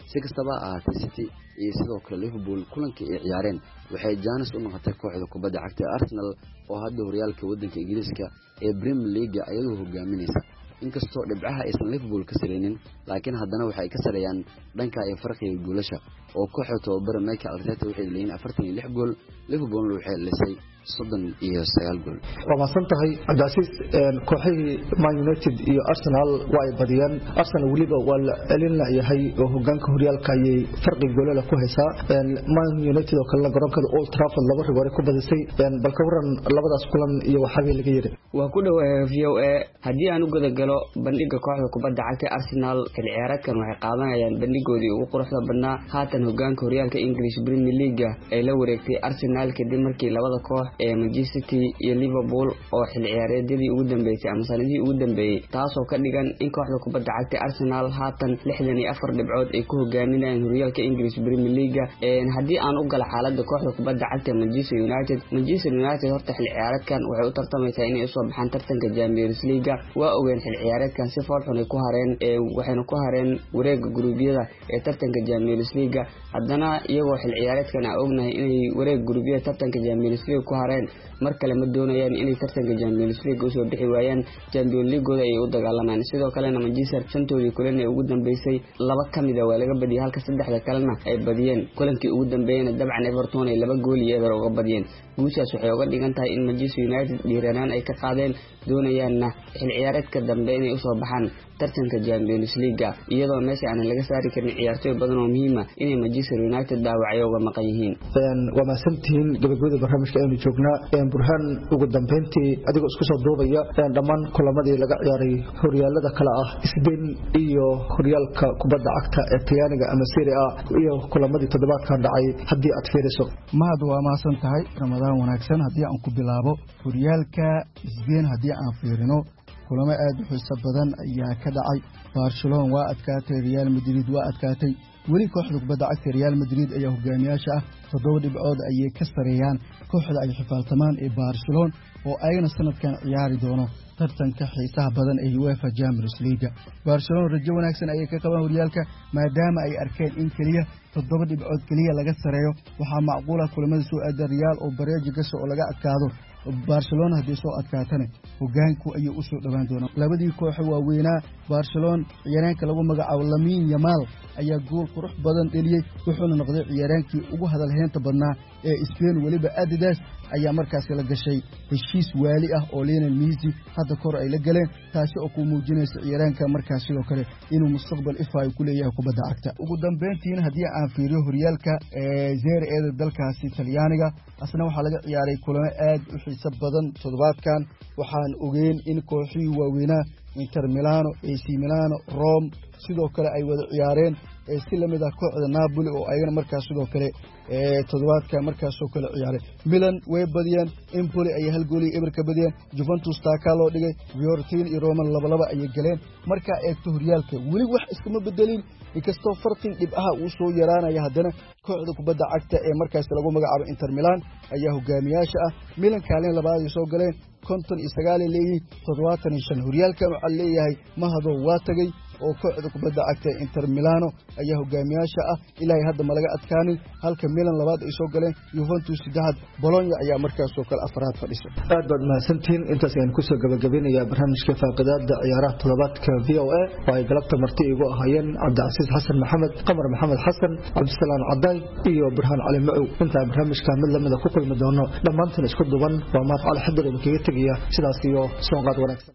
S23: si kastaba ahaatee City iyo sidoo kale Liverpool kulankii ay ciyaareen waxay jaanis u noqotay kooxda kubadda cagta Arsenal oo hadda horyaalka waddanka Ingiriiska ee Premier League ayadoo hogaaminaysa inkastoo dhibcaha aysan Liverpool ka sareynin laakiin haddana waxay ka sareeyaan dhanka ay farqiga goolasha oo kooxda tababara Mikel Arteta waxay leeyihiin afartan iyo lix gool Liverpool waxay leesay soddon iyo sagaal gool
S7: waa santahay Cabdicasiis kooxihii Man United iyo Arsenal waa ay badiyeen Arsenal waliba waa la celin yahay oo hogaanka horyaalka ay farqi goolala ku haysaa Man United oo kala garoonka Old Trafford laba rigoor ku badisay balka waran labadaas kulan iyo waxa ay laga yiri
S6: waa ku dhawahay V O A hadii aan u gada galo bandhiga kooxda kubadda cagta Arsenal kal ciyaareedkan waxay qaadanayaan bandhigoodii ugu quruxda badnaa haatan hogaanka horyaalka English Premier League ay la wareegtay Arsenal kadib markii labada koox ee Manchester City iyo Liverpool oo xil ciyaareedii ugu dambeysay ama sanadii ugu dambeeyay taasoo ka dhigan in kooxda kubadda cagta Arsenal haatan lixdan iyo afar dhibcood ay ku hogaaminayaan horyaalka English Premier League ee hadii aan u galo xaaladda kooxda kubadda cagta Manchester United Manchester United horta xil ciyaareedkan waxay u tartamaysaa inay soo baxaan tartanka Champions League waa ogeyn xil ciyaareedkan si foolxun ay ku hareen ee waxayna ku hareen wareegga guruubyada ee tartanka Champions League haddana iyagoo xil ciyaareedkan aan ognahay inay wareeg guruubyada tartanka Champions League ku hareen mar kale ma doonayaan inay tartanka Champions League u soo bixi waayaan Champions League ay u dagaalamaan sidoo kale Manchester shantoodii kulan ee ugu dambeysay laba kamid ah waa laga badiyay halka saddexda kalena ay badiyeen kulankii ugu dambeeyayna dabcan Everton ay laba gool iyo eber uga badiyeen guushaas waxay uga dhigan tahay in Manchester United dhiiranaan ay ka qaadeen doonayaanna xil ciyaareedka dambe inay u soo baxaan tartanka Champions League iyadoo meesha aan laga saari karin ciyaartoy badan oo muhiim ah inay Manchester United dhaawacyo uga maqan yihiin
S7: waa ma santiin gabagabada barnaamijka aynu joognaa ee burhaan ugu dambeyntii adigoo isku soo duubaya dhammaan kulamadii laga ciyaaray horyaalada kala ah Spain iyo horyaalka kubadda cagta ee Talyaaniga ama Serie A iyo kulamadii toddobaadka dhacay hadii aad fiiriso
S8: mahad waa ma santahay Ramadaan wanaagsan hadii aan ku bilaabo horyaalka Spain hadii aan fiirino kulamo aad u xiiso badan ayaa ka dhacay Barcelona waa adkaatay Real Madrid waa adkaatay weli kooxda kubadda cagta Real Madrid ayaa hogaamiyaasha ah toddoba dhibcood ayay ka sareeyaan kooxda ay xifaaltamaan ee Barcelona oo ayna sanadkan ciyaari doono tartanka xiisaha badan ee UEFA Champions League Barcelona rajo wanaagsan ayay ka qabaan horyaalka maadaama ay arkeen in kaliya toddoba dhibcood kaliya laga sareeyo waxaa macquul ah kulamada soo aada Real oo bareejo gasho oo laga adkaado Barcelona hadii soo adkaatana hogaanku ayuu u soo dhawaan doonaa labadii koox waa weynaa Barcelona ciyaaraanka lagu magacaabo Lamine Yamal ayaa gool qurux badan dhaliyay wuxuuna noqday ciyaaraankii ugu hadal heenta badnaa ee Spain waliba Adidas ayaa markaas la gashay heshiis waali ah oo Lionel Messi hadda kor ay la galeen taasi oo ku muujinaysa ciyaaraanka markaas sidoo kale inuu mustaqbal ifay ku leeyahay kubadda cagta ugu dambeyntiina hadii aan fiiriyo horyaalka ee Serie A dalkaasi Talyaaniga asna waxa laga ciyaaray kulamo aad u xiiso badan toddobaadkan waxaan ogeyn in kooxihii waaweynaa Inter Milano A C Milano Rome sidoo kale ay wada ciyaareen ee si lamid ah kooxda Napoli oo ayagana markaas sidoo kale ee toddobaadka markaas soo kale ciyaaray Milan way badiyeen Empoli ay hal gool iyo eber ka badiyeen Juventus taaka loo dhigay Fiorentina iyo Roma laba laba ay galeen marka eegto horyaalka wali wax iskama bedelin inkastoo farqi dhibaha uu soo yaraanaya haddana kooxda kubadda cagta ee markaas lagu magacaabo Inter Milan ayaa hogaamiyaasha ah Milan kaalin labaad ay soo galeen konton iyo sagaal leeyihiin toddobaatan iyo shan horyaalka waxa leeyahay mahado waa tagay oo kooxda kubadda cagta Inter Milano ayaa hogaamiyaasha ah ilaa hadda ma laga adkaanin halka Milan labaad ay soo galeen Juventus saddexaad Bologna ayaa markaas soo kale afraad fadhisay
S7: aad baad mahadsantiin intaas ayaan ku soo gabagabeynayaa barnaamijka faaqidaada ciyaaraha toddobaadka V O A oo ay galabta marti igu ahayeen Cabdicasiis Xasan Maxamed Qamar Maxamed Xasan Cabdisalaam Caday iyo Burhaan Cali Macow inta barnaamijka mid lamida ku kulmi doono dhamaantiin isku duban waa maad cali xadir oo kaga tagaya sidaas iyo soo qaad wanaagsan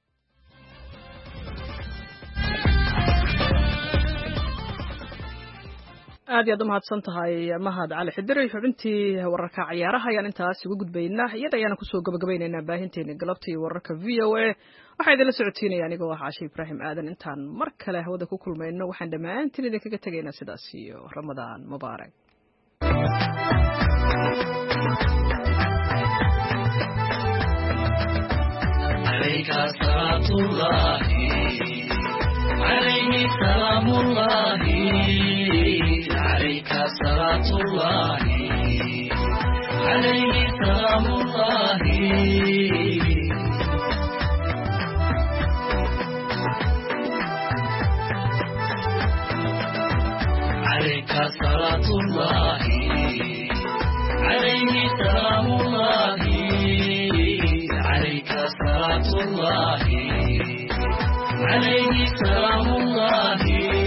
S1: aad iyo aad u mahadsan tahay mahad cali xidiri xubintii wararka ciyaaraha ayaan intaas ugu gudbaynaa iyada ayaana kusoo gabagabaynaynaa baahinteena galabtii wararka V O A waxaa idinla socotiinaya anigoo ah Caashi Ibraahim Aadan intaan mar kale hawada ku kulmayno waxaan dhammaantiin idinkaga tegaynaa sidaas iyo Ramadaan mubaarak
S17: عليك صلاة الله عليه سلام الله عليك صلاة الله عليه سلام الله
S2: عليك صلاة الله عليه سلام الله عليك صلاة الله عليه سلام الله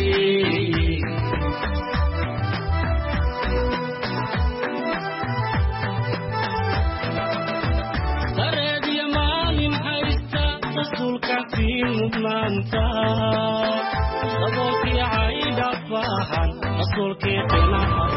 S2: قرد يا مالين حيستا رسولك في مدمانتا صدوك يا عيد فاحا رسولك بنا